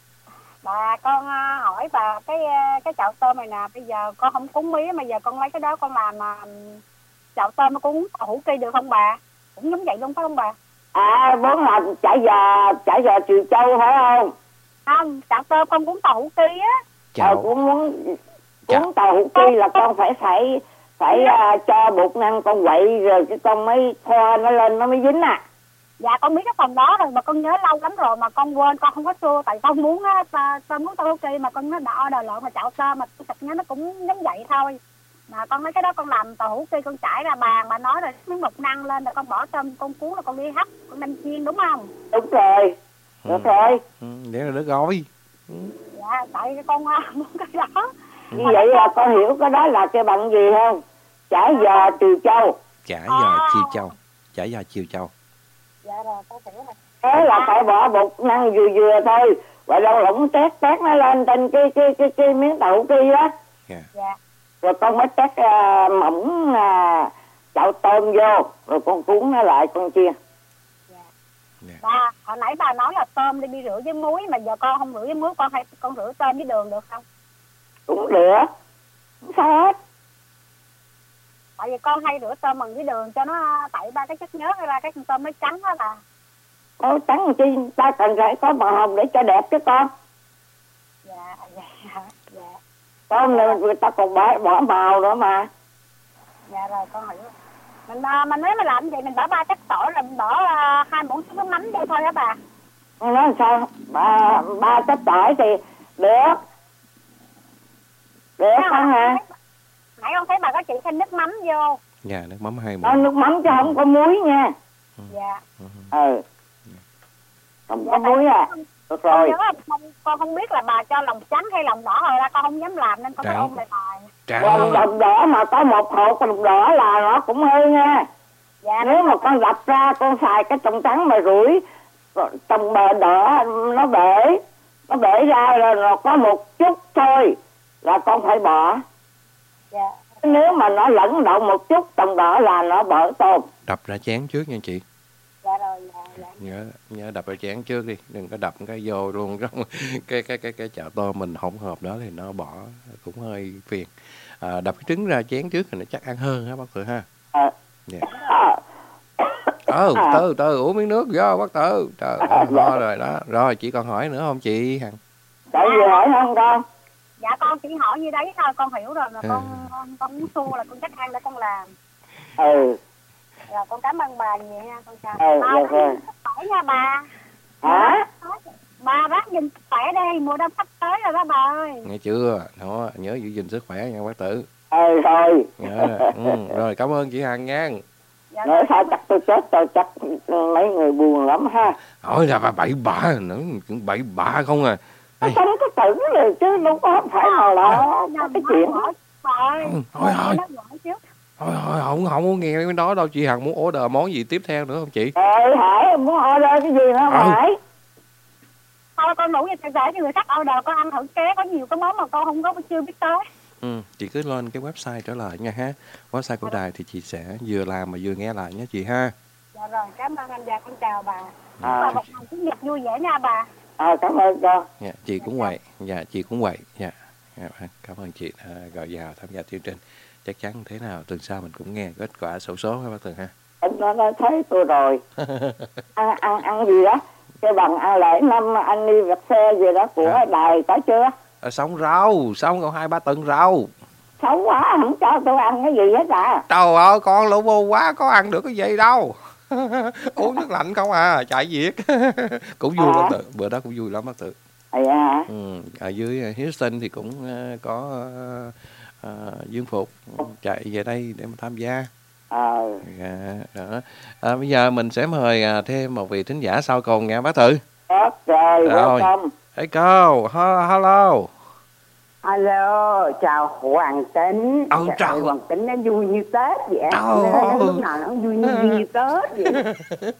Bà, con hỏi bà cái cái chậu tôm này nè, bây giờ con không cúng mía, mà giờ con lấy cái đó con làm mà chậu tôm nó cúng hủ kỳ được không bà? Cũng giống vậy luôn phải không bà? À, muốn làm chả giò, chả giò Trừ Châu phải không? Không, chậu tôm con cúng tàu hủ kỳ á. Ờ, cũng muốn cúng tàu hủ kỳ là con phải phải phải uh, cho bột năng con quậy rồi cái con mới thoa nó lên nó mới dính à. Dạ con biết cái phần đó rồi, mà con nhớ lâu lắm rồi mà con quên, con không có xua, tại con muốn á, tôm muốn tàu hủ kỳ mà con nó đã order lộn mà chậu tôm mà tôi nhớ nó cũng giống vậy thôi. Mà con lấy cái đó con làm tàu hủ kỳ, con trải ra bàn mà nói rồi miếng bột năng lên rồi con bỏ tôm con cuốn rồi con đi hấp, con đem chiên đúng không? Đúng rồi. Được ừ. rồi. Ừ, để là được rồi. Ừ. Dạ, tại con uh, muốn cái đó. Như vậy là con hiểu cái đó là cái bằng gì không? Chả giò Trừ Châu. Chả giò Trừ Châu. Chả giò Trừ Châu. Dạ rồi, con hiểu rồi. Thế là phải bỏ bột năng vừa vừa thôi. Vậy đâu lũng tét tét nó lên trên cái cái cái, cái miếng tàu hủ kỳ đó. Yeah. Dạ. Rồi con mới tét uh, mỏng uh, chậu tôm vô, rồi con cuốn nó lại con chia. Dạ. Yeah. Bà, hồi nãy bà nói là tôm đi đi rửa với muối, mà giờ con không rửa với muối, con hay con rửa tôm với đường được không? Cũng được, không sao hết. Tại vì con hay rửa tôm bằng với đường cho nó tẩy ba cái chất nhớt ra cái con tôm mới trắng đó bà. Ôi trắng làm chi, ta cần phải có màu hồng để cho đẹp chứ con. Dạ, dạ, dạ. Tôm này người ta còn bỏ, bỏ màu nữa mà. Dạ rồi, con hiểu. Mình mình nếu mà làm vậy mình bỏ ba chất tỏi rồi mình bỏ uh, hai muỗng nước mắm vô thôi đó bà. Con nói sao? Ba, ba chất tỏi thì được. Được không hả? Nãy con thấy bà có chị thêm nước mắm vô. Dạ, nước mắm hai muỗng. Nước mắm chứ không có muối nha. Dạ. Ừ. Không có muối à. Được rồi. Con, con không biết là bà cho lòng trắng hay lòng đỏ rồi ra, con không dám làm nên con phải ôm lại bài. Còn lòng đỏ mà có một hộp lòng đỏ là nó cũng hơi nha. Dạ, nếu mà con đập ra con xài cái trồng trắng mà rủi trồng bờ đỏ nó bể, nó bể ra rồi nó có một chút thôi là con phải bỏ. Dạ. Nếu mà nó lẫn đọng một chút trồng đỏ là nó bở tôm. Đập ra chén trước nha chị. Dạ rồi, dạ, dạ. Nhớ nhớ đập ra chén trước đi, đừng có đập cái vô luôn trong cái cái cái cái chảo tôm mình hỗn hợp đó thì nó bỏ cũng hơi phiền. À, đập cái trứng ra chén trước thì nó chắc ăn hơn ha bác Tự ha. Ờ. Dạ. Ờ, à. từ từ uống miếng nước vô bác Tự. Trời ơi, lo rồi đó. Rồi chị còn hỏi nữa không chị Hằng? Tại gì hỏi không con? Dạ con chỉ hỏi như đấy thôi, con hiểu rồi mà à. con, con con muốn xua là con chắc ăn để con làm. Ừ. Rồi con cảm ơn bà nhiều nha, con chào. Ừ, bà được rồi. Khỏe nha bà. Hả? Bà bác dùm khỏe đây, mùa đông sắp tới rồi đó bà ơi. Nghe chưa? Đó, nhớ giữ gìn sức khỏe nha bác Tự. Ừ rồi. Dạ, ừ, rồi cảm ơn chị Hằng nha. Dạ, nói sao chắc tôi chết tôi chắc mấy người buồn lắm ha. Hỏi là bà bậy bạ nữa, bậy bạ không à. Không có tưởng rồi chứ đâu có phải nào đó có cái chuyện. Thôi, thôi thôi. Thôi thôi không không có nghe cái đó đâu, chị Hằng muốn order món gì tiếp theo nữa không chị? Ê Hải muốn order cái gì nữa Ừ. Hải? Thôi con đủ vậy để cho người khách order, con ăn thử ké, có nhiều cái món mà con không có chưa biết tới. Ừ, chị cứ lên cái website trở lại nha ha. Website của đài thì chị sẽ vừa làm mà vừa nghe lại nhé chị ha. Dạ rồi, cảm ơn anh và con chào bà. À. Bà một ngày chủ nhật vui vẻ nha bà. À, cảm ơn con. Dạ, chị cũng vậy. Dạ, chị cũng vậy. Dạ. Dạ, cảm ơn chị đã gọi vào tham gia chương trình. Chắc chắn thế nào tuần sau mình cũng nghe kết quả xổ số ha bác Tường ha. Anh nó nói thấy tôi rồi. ăn ăn ăn gì đó? Cái bằng ăn lễ năm anh đi vặt xe gì đó của à. đài có chưa? À, sống rau, sống còn hai ba tuần rau. Xấu quá, không cho tôi ăn cái gì hết à. Trời ơi, con lỗ bô quá, có ăn được cái gì đâu. Uống nước lạnh không à, chạy việc. Cũng vui à. Lắm tự, bữa đó cũng vui lắm bác Tự. À. Ừ, ở dưới Houston thì cũng uh, có uh, uh, Dương Phục chạy về đây để mà tham gia. Ờ. Dạ, đó. À, bây giờ mình sẽ mời uh, thêm một vị thính giả sau cùng nha bác Tự. Tốt rồi, welcome. Hey cô, hello. Alo, chào Hoàng Tính. Ông Trời chào. ơi, Hoàng Tính nó vui như Tết vậy. Trời Nó, lúc nào nó vui như, vui như Tết vậy.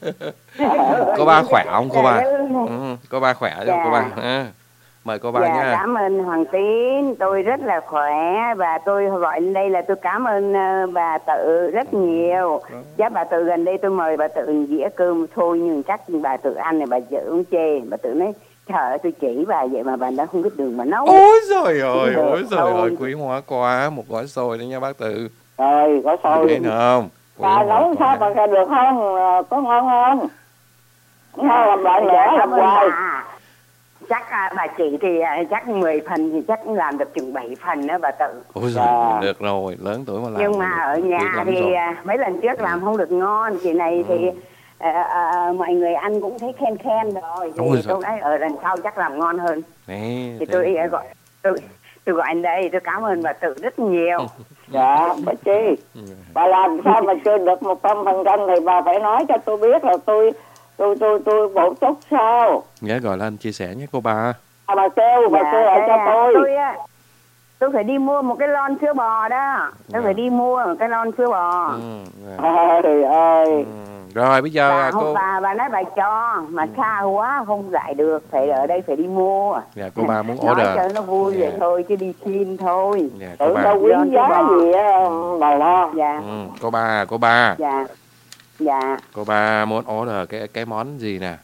Cô ba khỏe không cô ba? Ừ, cô ba khỏe không dạ. cô ba? À, mời cô ba dạ, nha. Cảm ơn Hoàng Tín, tôi rất là khỏe và tôi gọi lên đây là tôi cảm ơn uh, bà Tự rất nhiều. Chắc bà Tự gần đây tôi mời bà Tự dĩa cơm thôi nhưng chắc bà Tự ăn này bà vợ cũng chê, bà Tự nói trời ơi tôi chỉ bà vậy mà bà đã không biết đường mà nấu. Ôi trời ơi, ôi trời ơi, quý hóa quá, một gói xôi đấy nha bác Tự. Rồi, gói xôi. Thấy không? Bà nấu sao bà ra được không? Có ngon không? Ngon làm lại nữa, làm hoài. Chắc à, bà chị thì à, chắc mười phần thì chắc làm được chừng bảy phần nữa bà Tự. Ôi giời, à. Được rồi, lớn tuổi mà làm. Nhưng mà ở nhà thì à, mấy lần trước làm không được ngon, kỳ này ừ. thì à, à, mọi người ăn cũng thấy khen khen rồi. Thì Ôi tôi nói ở lần sau chắc làm ngon hơn. Nè, thì tôi à, gọi tôi tôi gọi anh đây, tôi cảm ơn bà Tự rất nhiều. Dạ, bà Chi, bà làm sao mà chưa được một trăm phần trăm thì bà phải nói cho tôi biết là tôi tôi tôi tôi bổ túc sao. Dạ gọi lên chia sẻ nhé cô ba. À, bà kêu bà dạ, kêu lại cho tôi. Tôi tôi phải đi mua một cái lon sữa bò đó. Tôi dạ. phải đi mua một cái lon sữa bò. Ừ, dạ. Trời ơi. Ừ. Rồi bây giờ bà, cô không, bà bà nói bà cho mà ừ. xa quá không dạy được, phải ở đây phải đi mua. Dạ cô ba muốn nói order. cho nó vui dạ. vậy thôi chứ đi xin thôi. Dạ cô ba. Đâu quý giá gì á bà lo. Dạ. Ừ, cô ba, cô ba. Dạ. Dạ. Cô ba muốn order cái cái món gì nè?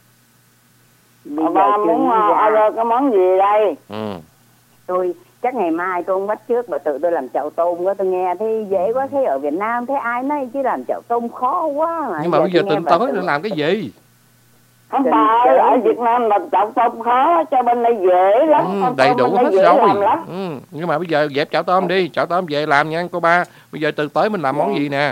Bà ba muốn order cái món gì đây? Ừ. Tôi chắc ngày mai tôi không bắt trước mà tự tôi làm chậu tôm đó, tôi nghe thấy dễ quá, thấy ở Việt Nam thấy ai nói chứ làm chậu tôm khó quá mà. Nhưng mà bây giờ tình tới nó làm cái gì? Không phải ở Việt Nam làm chậu tôm khó, cho bên đây dễ lắm. Ừ, đầy đủ hết rồi. Ừ. Nhưng mà bây giờ dẹp chậu tôm đi, chậu tôm về làm nha cô ba. Bây giờ từ tới mình làm món gì nè?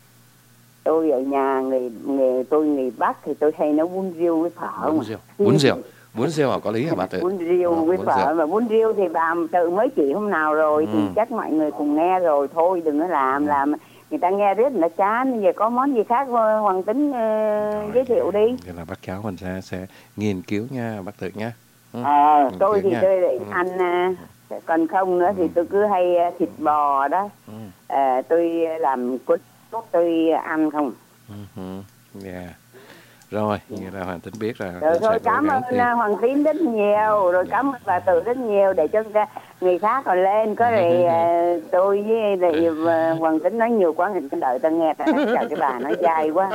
Tôi ở nhà người người tôi người Bắc thì tôi hay nấu bún riêu với phở. Bún riêu, bún riêu. Bún riêu là có lý hả bà Tự? Bún riêu với bún phở riêu. mà bún riêu thì bà Tự mới chỉ hôm nào rồi ừ. thì chắc mọi người cùng nghe rồi thôi đừng có làm làm người ta nghe rất là chán. Giờ có món gì khác Hoàng Tính uh, giới thiệu đi. Vậy là bác cháu mình sẽ sẽ nghiên cứu nha bác Tự nha. Ừ. À, tôi thì nha. tôi lại ừ. ăn uh, còn không nữa thì tôi cứ hay uh, thịt bò đó. Ừ. Uh, tôi làm cốt tôi ăn không. Ừ. Yeah. Rồi, như là Hoàng Tính biết là rồi thôi cảm ơn thì... Hoàng Tín rất nhiều, rồi cảm ơn bà Tự rất nhiều để cho người khác còn lên có rồi tôi với lại Hoàng Tín nói nhiều quá người ta đợi ta nghe ta nói chào cái bà nói dai quá.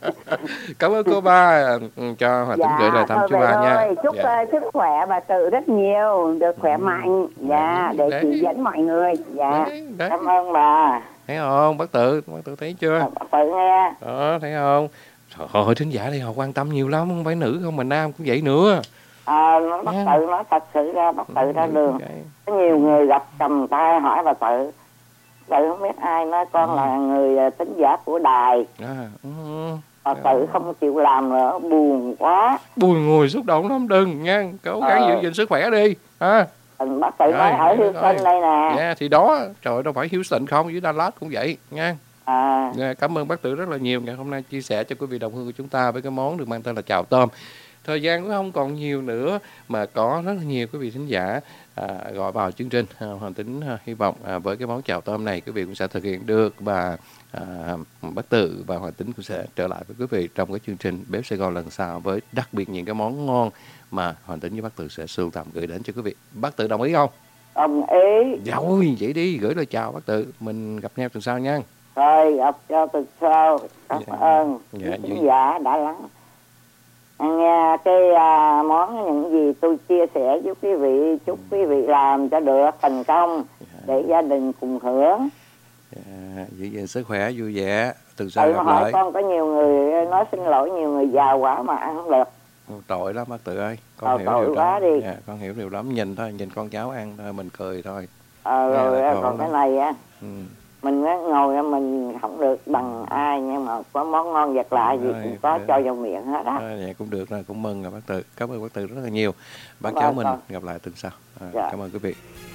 Cảm ơn cô ba cho Hoàng Tín dạ, gửi lời thăm chú ba nha. Chúc dạ. uh, sức khỏe bà Tự rất nhiều, được khỏe mạnh dạ để đấy. chỉ dẫn mọi người. Dạ. Đấy, đấy. Cảm ơn bà. Thấy không bác Tự, bác Tự thấy chưa? Bác Tự nghe. Đó, thấy không? Trời ơi, thính giả đây họ quan tâm nhiều lắm, không phải nữ không mà nam cũng vậy nữa. À, bác Tự nói thật sự ra, bác Tự ra đường. Có nhiều người gặp cầm tay hỏi bà Tự. Tự không biết ai nói con ừ. là người thính giả của đài. À, ừ. Bà Tự không chịu làm nữa, buồn quá. Buồn ngồi xúc động lắm, đừng nha, cố gắng ờ. giữ gìn sức khỏe đi. À. Bác Tự nói ở Houston đây nè. Dạ, thì đó, trời ơi, đâu phải Houston không, dưới Dallas cũng vậy nha. À. Cảm ơn bác Tự rất là nhiều ngày hôm nay chia sẻ cho quý vị đồng hương của chúng ta với cái món được mang tên là chào tôm. Thời gian cũng không còn nhiều nữa mà có rất là nhiều quý vị thính giả à, gọi vào chương trình. À, Hoàng Tính à, hy vọng à, với cái món chào tôm này quý vị cũng sẽ thực hiện được, và à, Bác Tự và Hoàng Tính cũng sẽ trở lại với quý vị trong cái chương trình Bếp Sài Gòn lần sau với đặc biệt những cái món ngon mà Hoàng Tính với Bác Tự sẽ sưu tầm gửi đến cho quý vị. Bác Tự đồng ý không? Đồng ý. Rồi, vậy đi, gửi lời chào Bác Tự. Mình gặp nhau tuần sau nha. Rồi, gặp cho tuần sau. Cảm Dạ. ơn Dạ, quý khán vậy- giả đã lắng nghe cái à, món những gì tôi chia sẻ với quý vị. Chúc quý vị làm cho được thành công để gia đình cùng hưởng. À, giữ gìn sức khỏe vui vẻ. Tuần sau Tại gặp mà hỏi lại. con có nhiều người nói xin lỗi, nhiều người giàu quá mà ăn không được. Tội lắm Bác Tự ơi. Con Ờ, hiểu tội điều quá đó. đi. Dạ, con hiểu điều lắm. Nhìn thôi, nhìn con cháu ăn thôi, mình cười thôi. Ờ, Nghe rồi là á, khổ còn cái lắm. này á, Ừ. mình á, ngồi á, mình không được bằng ai, nhưng mà có món ngon vật lạ gì Rồi, cũng có dạ. cho vào miệng hết á. À, vậy cũng được rồi, cũng mừng rồi Bác Tự. Cảm ơn Bác Tự rất là nhiều. Bác Cảm cháu ơn mình con. gặp lại tuần sau. À, Dạ. Cảm ơn quý vị.